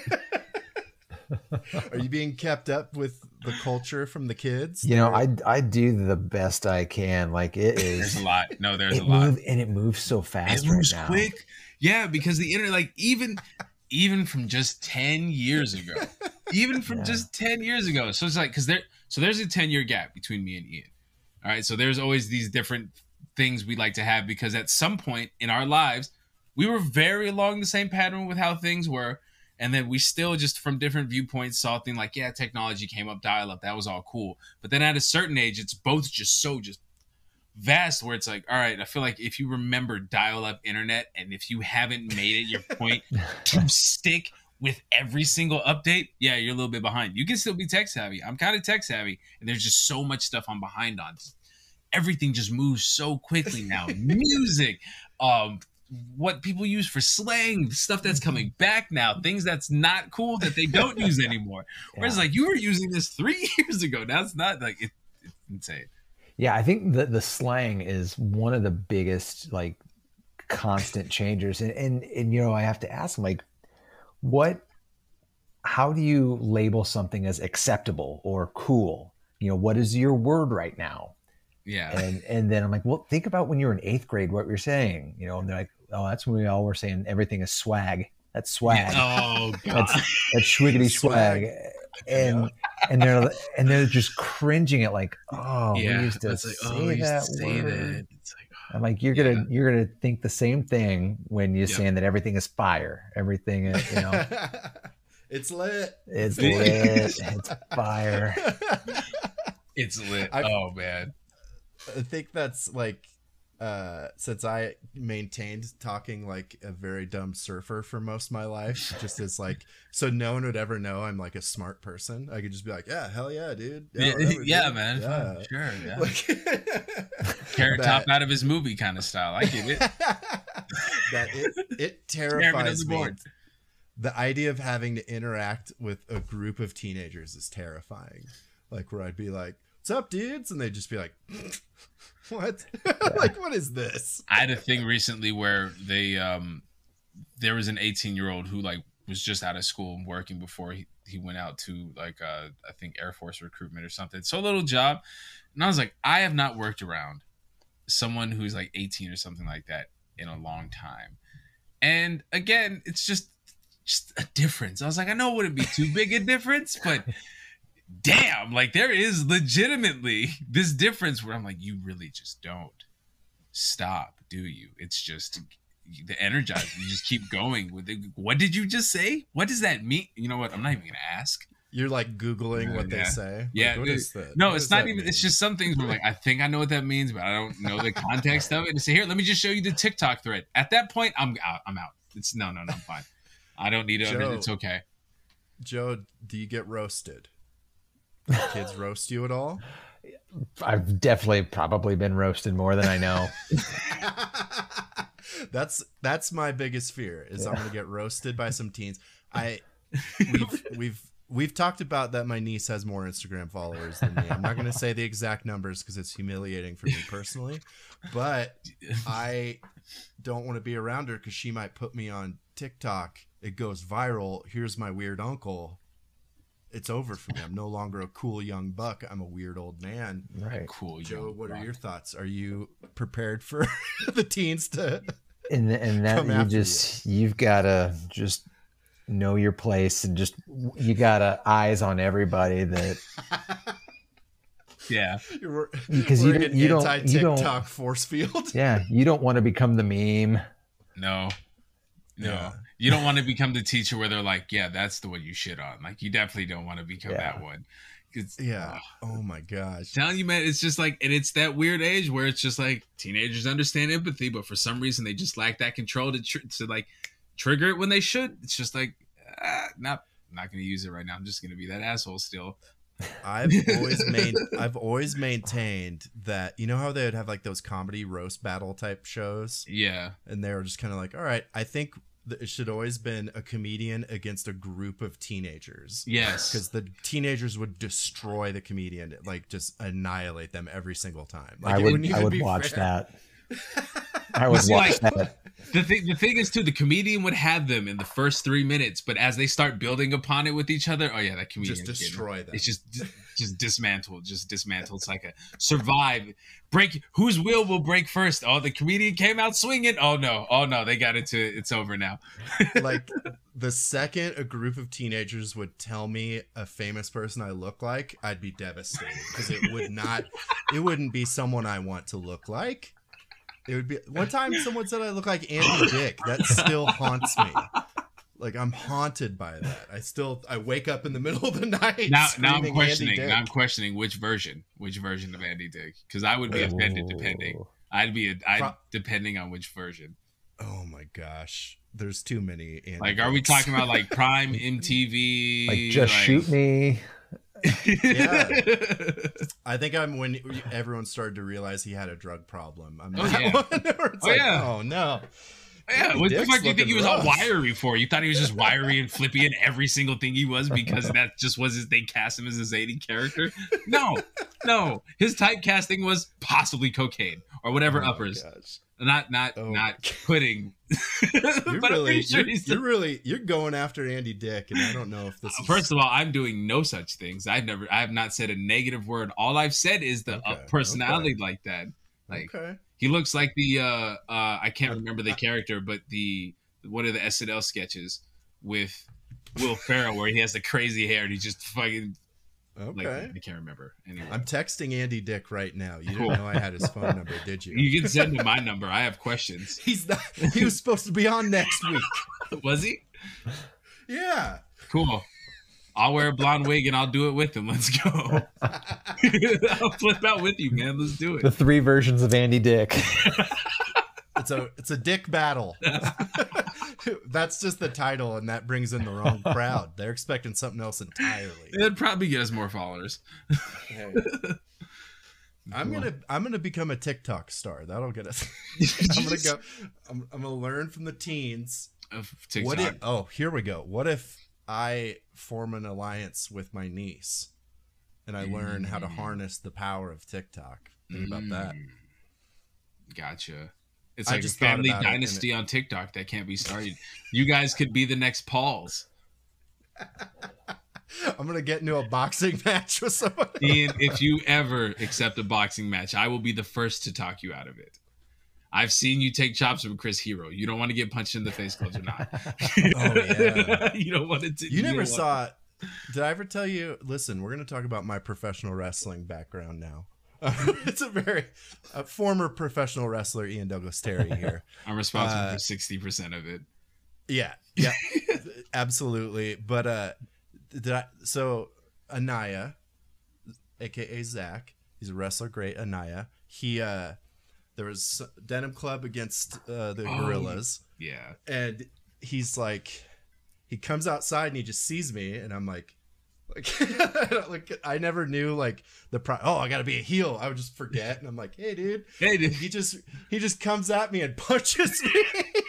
Are you being kept up with the culture from the kids? I do the best I can. Like it is. There's a lot. No, there's a lot, and it moves so fast. It moves right now. quick. Yeah, because the internet, like even from just 10 years ago, just 10 years ago. So it's like, there's a 10-year gap between me and Ian. All right, so there's always these different things we like to have, because at some point in our lives, we were very along the same pattern with how things were. And then we still just from different viewpoints saw things like, yeah, technology came up, dial-up, that was all cool. But then at a certain age, it's both just so vast, where it's like, all right, I feel like if you remember dial-up internet, and if you haven't made it your point to stick with every single update, yeah, you're a little bit behind. You can still be tech savvy. I'm kind of tech savvy, and there's just so much stuff I'm behind on. Everything just moves so quickly now. Music, what people use for slang, stuff that's coming back now, things that's not cool that they don't use anymore. Whereas like you were using this 3 years ago. Now it's not like it's insane. Yeah, I think the slang is one of the biggest like constant changers. And I have to ask them, like, how do you label something as acceptable or cool? What is your word right now? Yeah. And then I'm like, well, think about when you were in 8th grade, what you're saying, and they're like, oh, that's when we all were saying everything is swag. That's swag. Oh God. That's schwiggity swag. And they're just cringing at like, oh, we used to say that word. It's like, I'm like, you're gonna think the same thing when you're saying that everything is fire. Everything is, It's lit. It's lit. It's fire. It's lit. Oh man. I think that's like, since I maintained talking like a very dumb surfer for most of my life, just as like, so no one would ever know I'm like a smart person. I could just be like, yeah, hell yeah, dude. Yeah, man. Yeah. Sure. Yeah. Like, Carrot Top out of his movie kind of style. I get it. That it terrifies me. The idea of having to interact with a group of teenagers is terrifying. Like where I'd be like, what's up, dudes? And they'd just be like, what? Like, what is this? I had a thing recently where there was an 18-year-old who like was just out of school and working before he went out to like I think Air Force recruitment or something. So a little job. And I was like, I have not worked around someone who's like 18 or something like that in a long time. And again, it's just a difference. I was like, I know it wouldn't be too big a difference, but damn, like there is legitimately this difference where I'm like, you really just don't stop, do you? It's just the energizer. You just keep going with it. What did you just say? What does that mean? You know what? I'm not even gonna ask. You're like Googling what they say. Yeah. Like, what is that? No, it's not even. Mean? It's just some things where like I think I know what that means, but I don't know the context of it. And say, here, let me just show you the TikTok thread. At that point, I'm out. It's no, I'm fine. I don't need it. It's okay. Joe, do you get roasted? Kids roast you at all? I've definitely probably been roasted more than I know. That's my biggest fear is I'm gonna get roasted by some teens. We've talked about that my niece has more Instagram followers than me. I'm not gonna say the exact numbers because it's humiliating for me personally, but I don't want to be around her because she might put me on TikTok. It goes viral. Here's my weird uncle. it's over for me. I'm no longer a cool young buck. I'm a weird old man. Right. Cool. Joe, what are your thoughts? Are you prepared for the teens to? And that you've got to just know your place, and you got to eyes on everybody that. Yeah, because you don't TikTok force field. Yeah, you don't want to become the meme. No. Yeah. You don't want to become the teacher where they're like, yeah, that's the one you shit on. Like, you definitely don't want to become that one. Oh my gosh. Telling you, man, it's just like, and it's that weird age where it's just like teenagers understand empathy, but for some reason they just lack that control to like trigger it when they should. It's just like, not going to use it right now. I'm just going to be that asshole still. I've always maintained that, you know how they would have like those comedy roast battle type shows? Yeah. And they were just kind of like, all right, I think it should always been a comedian against a group of teenagers. Yes. Because the teenagers would destroy the comedian, like just annihilate them every single time. Like, I would watch that. I would watch that. The thing is too, the comedian would have them in the first 3 minutes, but as they start building upon it with each other, oh yeah, that comedian just destroy them. It's just dismantled. It's like a survive, break. Whose will break first? Oh, the comedian came out swinging. Oh no, they got into it. It's over now. Like the second a group of teenagers would tell me a famous person I look like, I'd be devastated because it wouldn't be someone I want to look like. It would be one time someone said I look like Andy Dick. That still haunts me. Like, I'm haunted by that. I wake up in the middle of the night. Now I'm questioning which version of Andy Dick, because I would be offended depending. Depending on which version. Oh my gosh, there's too many. Andy like, are we talking about like Prime MTV? Like, just shoot me. Yeah, I think I'm when everyone started to realize he had a drug problem. I'm one. Oh no. Yeah, what the fuck do you think he was all wiry for? You thought he was just wiry and flippy in every single thing he was because that just was his, they cast him as a zany character? No. His typecasting was possibly cocaine or whatever uppers. Not pudding. You're going after Andy Dick, and I don't know if this is... First of all, I'm doing no such things. I have not said a negative word. All I've said is the personality like that. Like, he looks like the I can't remember the character, but one of the SNL sketches with Will Ferrell where he has the crazy hair and he just fucking like, I can't remember. Anyway, I'm texting Andy Dick right now. You didn't know I had his phone number, did you? You can send him my number. I have questions. He was supposed to be on next week. Was he? Yeah. Cool. I'll wear a blonde wig and I'll do it with him. Let's go. I'll flip out with you, man. Let's do it. The 3 versions of Andy Dick. It's a dick battle. That's just the title, and that brings in the wrong crowd. They're expecting something else entirely. It'd probably get us more followers. Hey. I'm gonna become a TikTok star. That'll get us. I'm gonna learn from the teens. Of TikTok. Here we go. What if I form an alliance with my niece, and I learn how to harness the power of TikTok? Think about that. Gotcha. It's like a family dynasty on TikTok that can't be started. You guys could be the next Pauls. I'm going to get into a boxing match with somebody. Ian, if you ever accept a boxing match, I will be the first to talk you out of it. I've seen you take chops from Chris Hero. You don't want to get punched in the face, close or not. Oh, yeah. You don't want to. You never saw it. Did I ever tell you? Listen, we're going to talk about my professional wrestling background now. It's a former professional wrestler, Ian Douglas Terry here. I'm responsible for 60% of it. Yeah, absolutely. But so Anaya, aka Zach, he's a wrestler, great Anaya. He there was Denim Club against the Gorillas. Yeah, and he's like, he comes outside and he just sees me, and I'm like, I never knew like I gotta be a heel. I would just forget, and I'm like, hey dude. He just comes at me and punches me.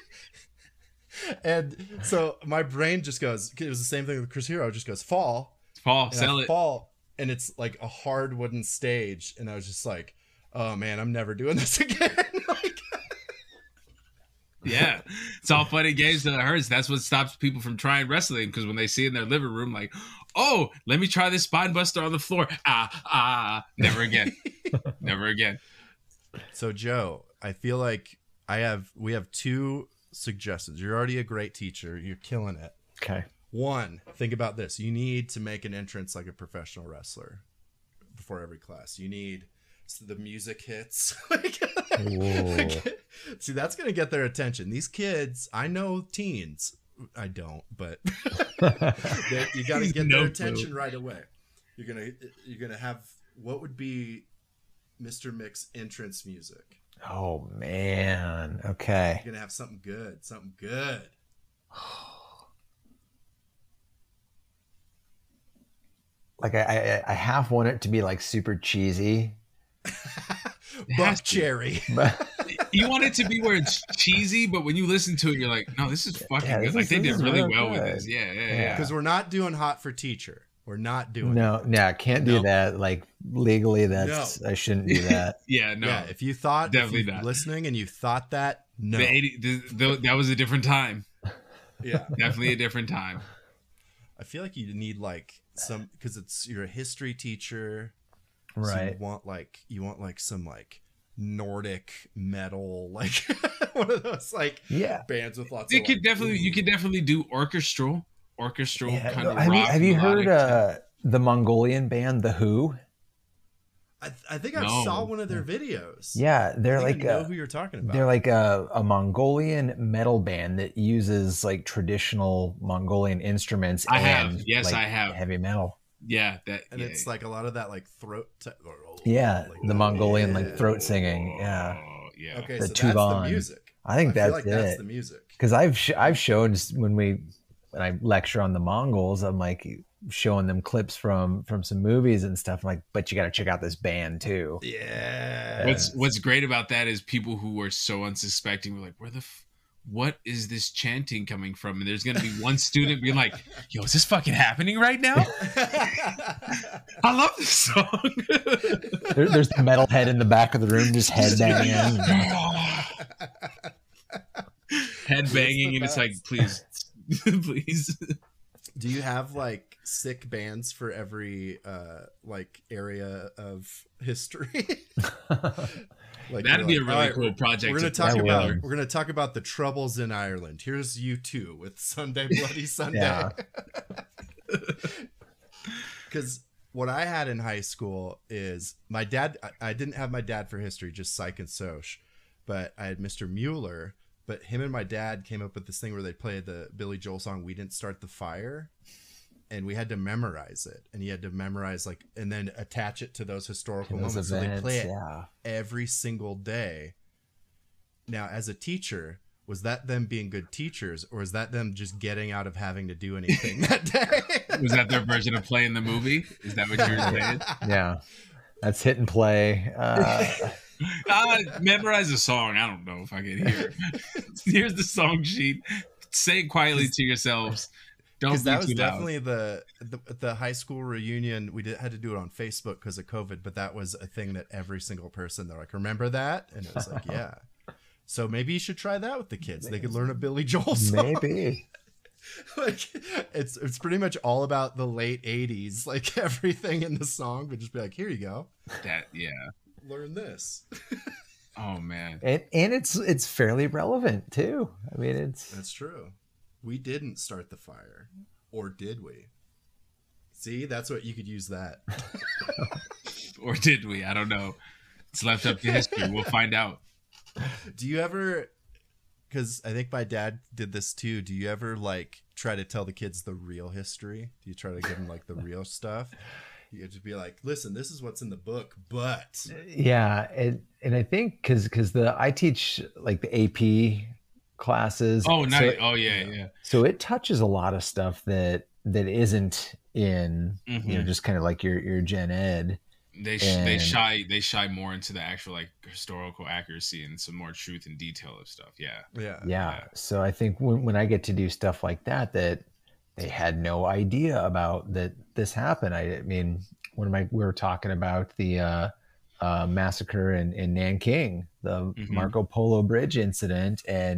And so my brain just goes, it was the same thing with Chris Hero, just goes fall, sell it, and it's like a hard wooden stage, and I was just like, oh man, I'm never doing this again. Like, Yeah, it's all fun and games till it hurts. That's what stops people from trying wrestling, because when they see in their living room, like, oh, let me try this spine buster on the floor. Never again. Never again. So Joe, I feel like we have 2 suggestions. You're already a great teacher. You're killing it. Okay. 1, think about this. You need to make an entrance like a professional wrestler before every class. You need the music hits. See, that's going to get their attention. These kids, I know teens. I don't, but you got to get their attention right away. You're going to have, what would be Mr. Mick's entrance music? Oh man. Okay. You're going to have something good. Like I half want it to be like super cheesy. Buck Cherry. You want it to be where it's cheesy, but when you listen to it, you're like, no, this is fucking good. Like, they did really well with this. Yeah. Because we're not doing Hot for Teacher. We're not doing I can't do that. Like, legally, I shouldn't do that. Yeah, no. Yeah, if you thought, definitely not listening and you thought that, no. That was a different time. Yeah. Definitely a different time. I feel like you need like some, because you're a history teacher. Right. So you want like some like Nordic metal, like one of those like bands with lots of you could definitely do orchestral kind of rock. Have you heard the Mongolian band The Who? I think I saw one of their videos. Yeah, they're I like know who you're talking about. They're like a Mongolian metal band that uses like traditional Mongolian instruments. I have heavy metal. Yeah, it's like a lot of that like throat. The Mongolian like throat singing. Yeah. Okay, the so tuban. That's the music. I think that's like it. That's the music. Because I've shown when I lecture on the Mongols, I'm like showing them clips from some movies and stuff. I'm like, but you got to check out this band too. Yeah. What's great about that is people who are so unsuspecting were like, what is this chanting coming from? And there's going to be one student being like, yo, is this fucking happening right now? I love this song. There's the metalhead in the back of the room just headbanging. Headbanging, and it's like, please. Do you have like sick bands for every like area of history? Like, that'd be a really cool project. We're gonna talk about the Troubles in Ireland. Here's U2 with Sunday Bloody Sunday. Because what I had in high school is my dad. I didn't have my dad for history, just psych and soc, but I had Mr. Mueller. But him and my dad came up with this thing where they played the Billy Joel song "We Didn't Start the Fire," and we had to memorize it. And he had to memorize and then attach it to those historical moments. So they play it every single day. Now, as a teacher, was that them being good teachers, or is that them just getting out of having to do anything that day? Was that their version of playing the movie? Is that what you were saying? Yeah, that's hit and play. Memorize a song. I don't know if I can hear. Here's the song sheet. Say it quietly to yourselves. Don't be that was too loud. Definitely the high school reunion. We had to do it on Facebook because of COVID, but that was a thing that every single person, they're like, remember that? And it was like, yeah. So maybe you should try that with the kids. They could learn a Billy Joel song. Maybe. Like it's pretty much all about the late 80s. Like everything in the song would just be like, here you go. Learn this. Oh man. And it's fairly relevant too. I mean, that's true. We didn't start the fire, or did we? See, that's what you could use that. Or did we? I don't know. It's left up to history. We'll find out. Do you ever, because I think my dad did this too, do you ever like try to tell the kids the real history? Do you try to give them like the real stuff? You have to be like, listen, this is what's in the book, but yeah, and I think because I teach like the AP classes. Oh, nice. So yeah. So it touches a lot of stuff that isn't in just kind of like your gen ed. They shy more into the actual like historical accuracy and some more truth and detail of stuff. Yeah. So I think when I get to do stuff like that they had no idea about that this happened. I mean, we were talking about the massacre in Nanking, the Marco Polo Bridge incident, and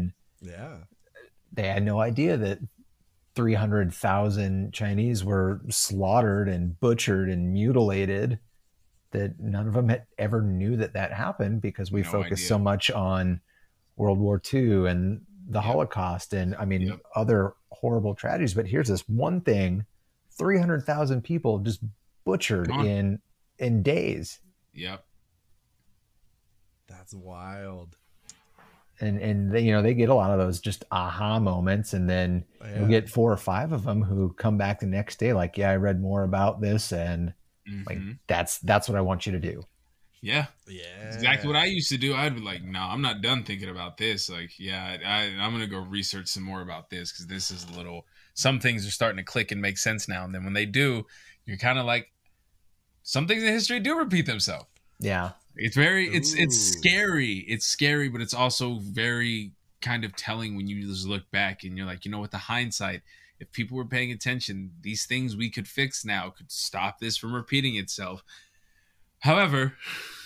Yeah. They had no idea that 300,000 Chinese were slaughtered and butchered and mutilated, that none of them had ever knew that happened, because we focused so much on World War II and the Holocaust and other horrible tragedies. But here's this one thing, 300,000 people just butchered in days. Yep. That's wild. And they, they get a lot of those just aha moments, and then you'll get 4 or 5 of them who come back the next day like, I read more about this, and like that's what I want you to do. Yeah. Exactly what I used to do. I'd be like, no, I'm not done thinking about this. Like, I'm gonna go research some more about this, because this is some things are starting to click and make sense now. And then when they do, you're kind of like, some things in history do repeat themselves. Yeah. It's very, it's scary. It's scary, but it's also very kind of telling when you just look back and you're like, with the hindsight, if people were paying attention, these things we could fix now could stop this from repeating itself. However,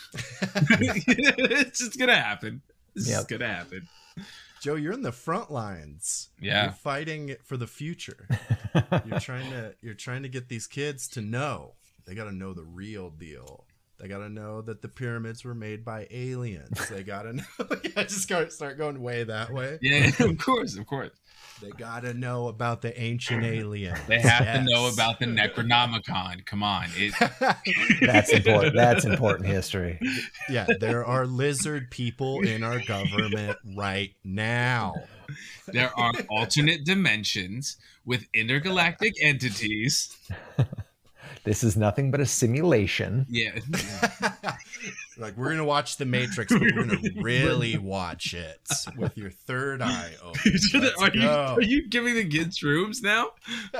it's just going to happen. It's just going to happen. Joe, you're in the front lines. Yeah. You're fighting for the future. You're trying to get these kids to know. They got to know the real deal. They got to know that the pyramids were made by aliens. They got to know. Just start going way that way. Yeah, of course. They got to know about the ancient aliens. They have to know about the Necronomicon. Come on. That's important. That's important history. Yeah, there are lizard people in our government right now. There are alternate dimensions with intergalactic entities. This is nothing but a simulation. Yeah. Like, we're going to watch The Matrix, but we're going to really watch it with your third eye open. Are you giving the kids shrooms now?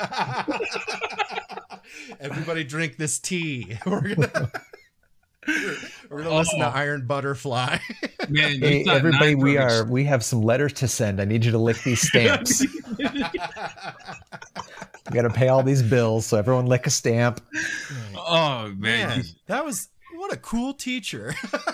Everybody drink this tea. We're going to listen to Iron Butterfly. Man, hey, everybody, we have some letters to send. I need you to lick these stamps. We got to pay all these bills, so everyone lick a stamp. Oh man, what a cool teacher.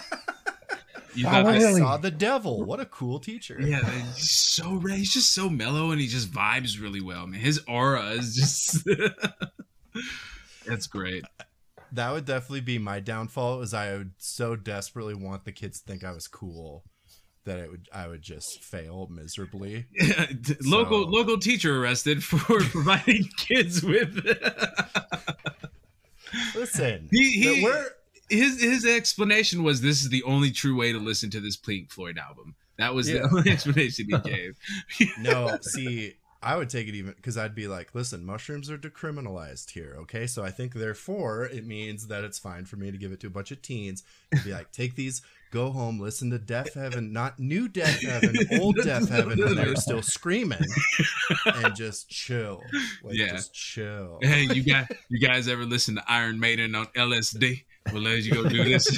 I saw the devil. What a cool teacher. Yeah, he's just so mellow, and he just vibes really well, man. His aura is just that's great. That would definitely be my downfall, is I would so desperately want the kids to think I was cool that I would just fail miserably. Local teacher arrested for providing kids with. Listen, his explanation was, this is the only true way to listen to this Pink Floyd album. That was the only explanation he gave. No, see, I would take it even, because I'd be like, listen, mushrooms are decriminalized here, okay? So I think, therefore, it means that it's fine for me to give it to a bunch of teens and be like, take these, go home, listen to Deaf Heaven, not new Deaf Heaven, old Deaf Heaven, when they're still screaming, and just chill. Just chill. Hey, you guys ever listen to Iron Maiden on LSD? Well, let you go do this.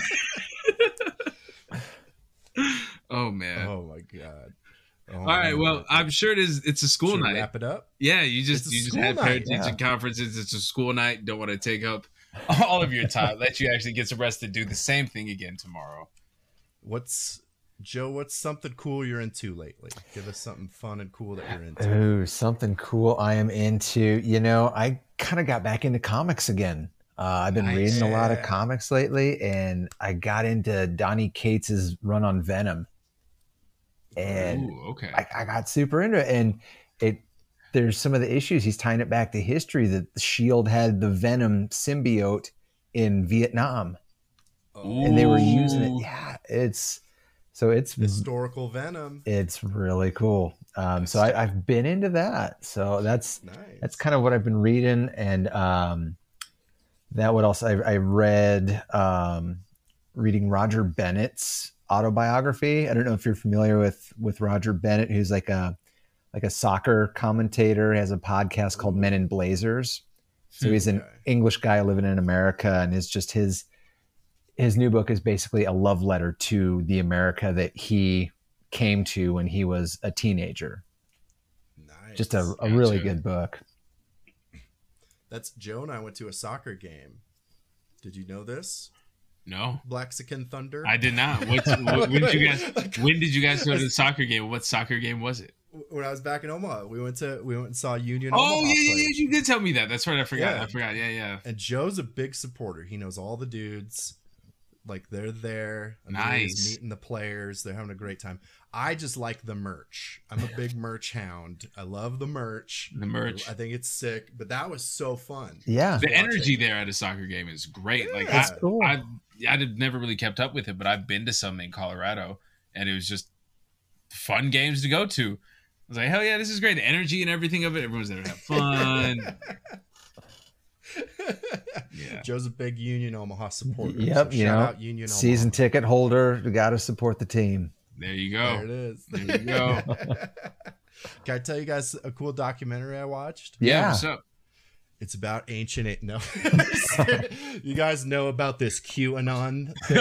Oh, man. Oh, my God. All right, well, I'm sure it's a school night. Wrap it up. Yeah, you just had parent-teacher conferences. It's a school night. Don't want to take up all of your time. Let you actually get some rest to do the same thing again tomorrow. What's something cool you're into lately? Give us something fun and cool that you're into. Ooh, something cool I am into. I kind of got back into comics again. I've been reading a lot of comics lately, and I got into Donny Cates's run on Venom. And I got super into it. And there's some of the issues. He's tying it back to history, that the SHIELD had the Venom symbiote in Vietnam. And they were using it. Yeah, it's historical Venom. It's really cool. So I've been into that. So that's kind of what I've been reading. And that what else I read, reading Roger Bennett's autobiography. I don't know if you're familiar with Roger Bennett, who's like a soccer commentator. He has a podcast called Men in Blazers. So he's an English guy living in America, and it's just his new book is basically a love letter to the America that he came to when he was a teenager. Nice. Just a really good book. That's Joe and I went to a soccer game. Did you know this? No, Blaxican Thunder? I did not. When did you guys go to the soccer game? What soccer game was it? When I was back in Omaha, we went and saw Union. Oh, Omaha yeah, you did tell me that. That's right. I forgot. Yeah. And Joe's a big supporter. He knows all the dudes. Like, they're there. Nice. Meeting the players. They're having a great time. I just like the merch. I'm a big merch hound. I love the merch. I think it's sick. But that was so fun. Yeah. The energy there at a soccer game is great. Yeah. Like, That's cool. I've never really kept up with it, but I've been to some in Colorado, and it was just fun games to go to. I was like, hell yeah, this is great. The energy and everything of it. Everyone's there to have fun. Yeah. Joe's a big Union Omaha supporter. Yep, so shout out Union Omaha. Season ticket holder. You got to support the team. There you go. There it is. There you go. Can I tell you guys a cool documentary I watched? Yeah. What's up? It's about ancient. No, you guys know about this QAnon thing?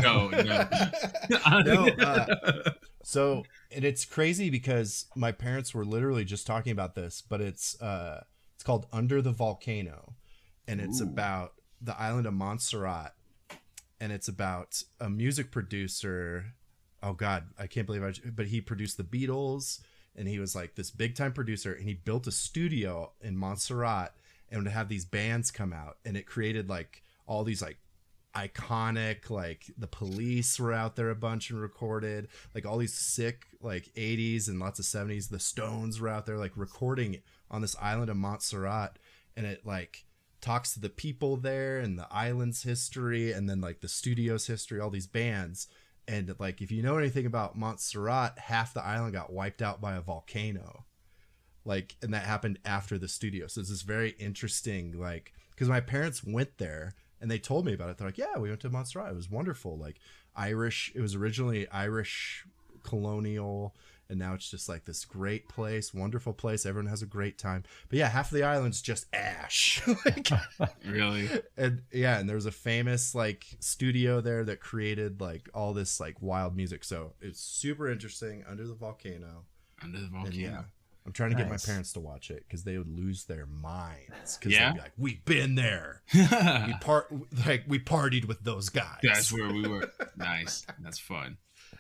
Oh no. So, and it's crazy because my parents were literally just talking about this, but it's called Under the Volcano, and it's about the island of Montserrat, and it's about a music producer. Oh God, I can't believe but he produced the Beatles, and he was like this big time producer, and he built a studio in Montserrat and to have these bands come out, and it created like all these like iconic, like the Police were out there a bunch and recorded, like all these sick like 80s and lots of 70s. The Stones were out there like recording on this island of Montserrat, and it like talks to the people there and the island's history, and then like the studio's history, all these bands. And like, if you know anything about Montserrat, half the island got wiped out by a volcano. Like, and that happened after the studio. So it's this very interesting, like, because my parents went there and they told me about it. They're like, yeah, we went to Montserrat. It was wonderful. Like Irish, it was originally Irish colonial, and now it's just like this great place, wonderful place. Everyone has a great time. But yeah, half of the island's just ash. Like, really? And yeah, and there was a famous like studio there that created like all this like wild music. So it's super interesting. Under the Volcano. Under the Volcano. And yeah. I'm trying to get my parents to watch it because they would lose their minds. Because Yeah? they'd be like, "We've been there. we partied with those guys." That's where we were. Nice. That's fun.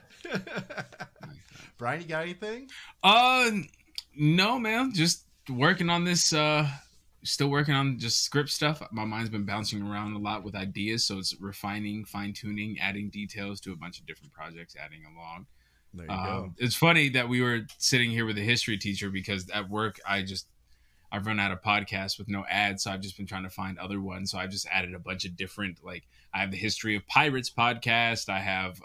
Brian, you got anything? No, man. Just working on this. Still working on just script stuff. My mind's been bouncing around a lot with ideas, so it's refining, fine tuning, adding details to a bunch of different projects, adding along. There you go. It's funny that we were sitting here with a history teacher because at work I've run out of podcasts with no ads, so I've just been trying to find other ones. So I've just added a bunch of different, like I have the History of Pirates podcast. I have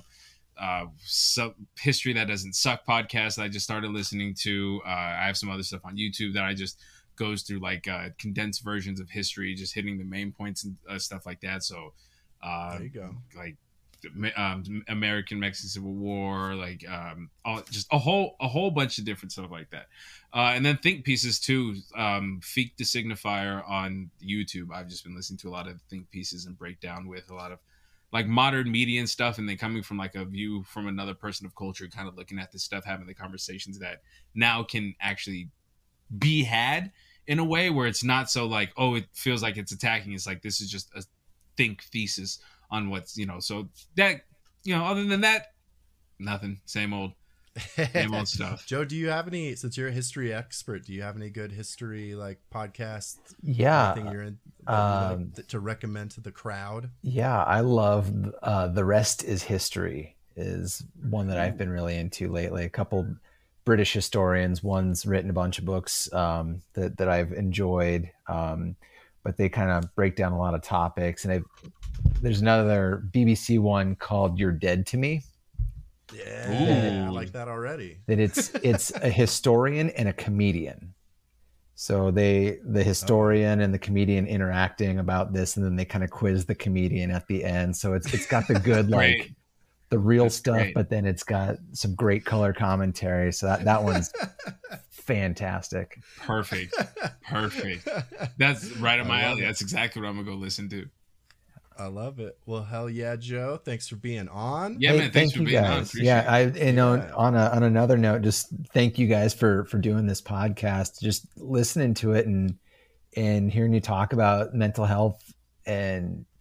History That Doesn't Suck podcast that I just started listening to. I have some other stuff on YouTube that I just goes through like condensed versions of history, just hitting the main points and stuff like that. So There you go. Like American Mexican Civil War, like just a whole bunch of different stuff like that, and then think pieces too. Feek the Signifier on YouTube. I've just been listening to a lot of think pieces and breakdown with a lot of like modern media and stuff, and then coming from like a view from another person of culture, kind of looking at this stuff, having the conversations that now can actually be had in a way where it's not so like, oh, it feels like it's attacking. It's like, this is just a think thesis on what's, so that, other than that, nothing. Same old stuff. Joe, do you have any, since you're a history expert, do you have any good history like podcasts? Yeah. Anything you're in that you like to recommend to the crowd? Yeah, I love The Rest is History is one that I've been really into lately. A couple British historians, one's written a bunch of books that I've enjoyed, but they kind of break down a lot of topics. And there's another BBC one called You're Dead to Me. Yeah, I like that already. That it's a historian and a comedian. So the historian and the comedian interacting about this, and then they kind of quiz the comedian at the end. So it's got the good like the real stuff, great. But then it's got some great color commentary. So that one's fantastic. Perfect. That's right up my alley. That's exactly what I'm gonna go listen to. I love it. Well, hell yeah, Joe. Thanks for being on. Yeah, man. Thanks for being on. On another note, just thank you guys for doing this podcast. Just listening to it and hearing you talk about mental health and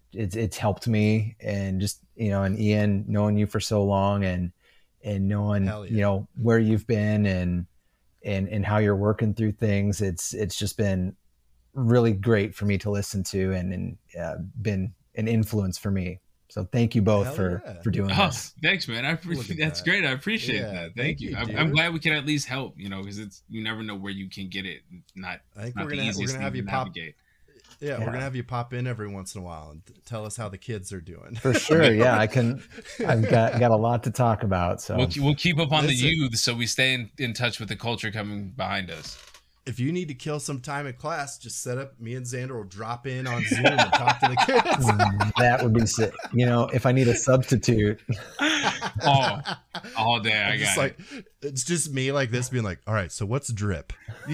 it's helped me, and just, and Ian, knowing you for so long, and knowing, where you've been, and how you're working through things. It's just been really great for me to listen to, and been an influence for me. So thank you both for doing this. Thanks, man. That's great. I appreciate that. Thank you. I'm glad we can at least help, because you never know where you can get it. I think we're gonna have you navigate. We're gonna have you pop in every once in a while and tell us how the kids are doing. For sure, yeah. I've got a lot to talk about. So we'll keep up on the youth, so we stay in touch with the culture coming behind us. If you need to kill some time in class, just set up. Me and Xander will drop in on Zoom and talk to the kids. That would be sick. If I need a substitute. All day I got it. It's just me like this being like, all right, so what's drip?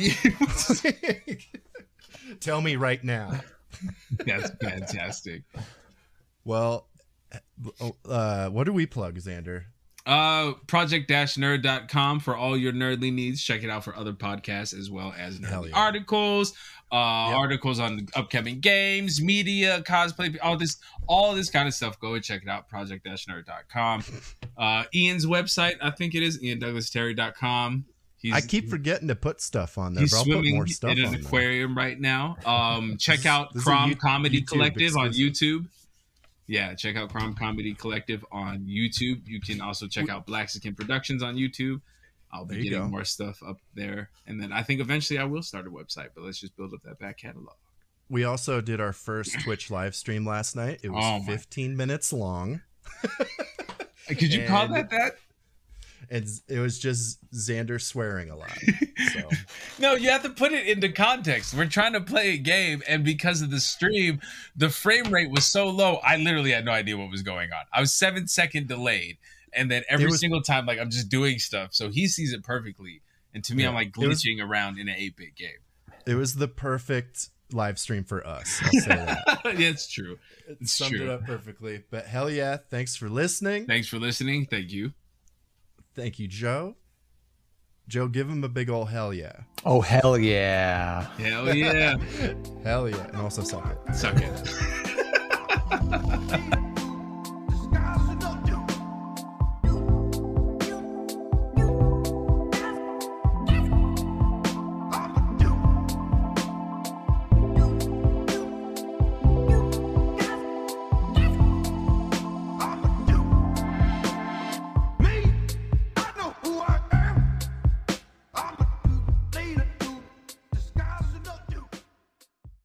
Tell me right now. That's fantastic. Well, what do we plug, Xander? Project-nerd.com for all your nerdly needs. Check it out for other podcasts as well as nerdly articles, articles on upcoming games, media, cosplay, all this kind of stuff. Go and check it out. Project-nerd.com. Ian's website, I think it is iandouglasterry.com. I keep forgetting to put stuff on there. He's swimming in an aquarium right now. Check out Crom Comedy Collective on YouTube. Yeah, check out Crom Comedy Collective on YouTube. You can also check out Blaxican Productions on YouTube. I'll be getting more stuff up there. And then I think eventually I will start a website, but let's just build up that back catalog. We also did our first Twitch live stream last night. It was 15 minutes long. Could you call that? And it was just Xander swearing a lot. So. No, you have to put it into context. We're trying to play a game, and because of the stream, the frame rate was so low, I literally had no idea what was going on. I was 7-second delayed, and then every single time, I'm just doing stuff. So he sees it perfectly, and to me, I'm glitching around in an 8-bit game. It was the perfect live stream for us. I'll say that. Yeah, it's true. It summed it up perfectly. But hell yeah, thanks for listening. Thanks for listening. Thank you. Thank you, Joe. Joe, give him a big ol' hell yeah. Oh, hell yeah. Hell yeah. Hell yeah. And also suck it. Suck it.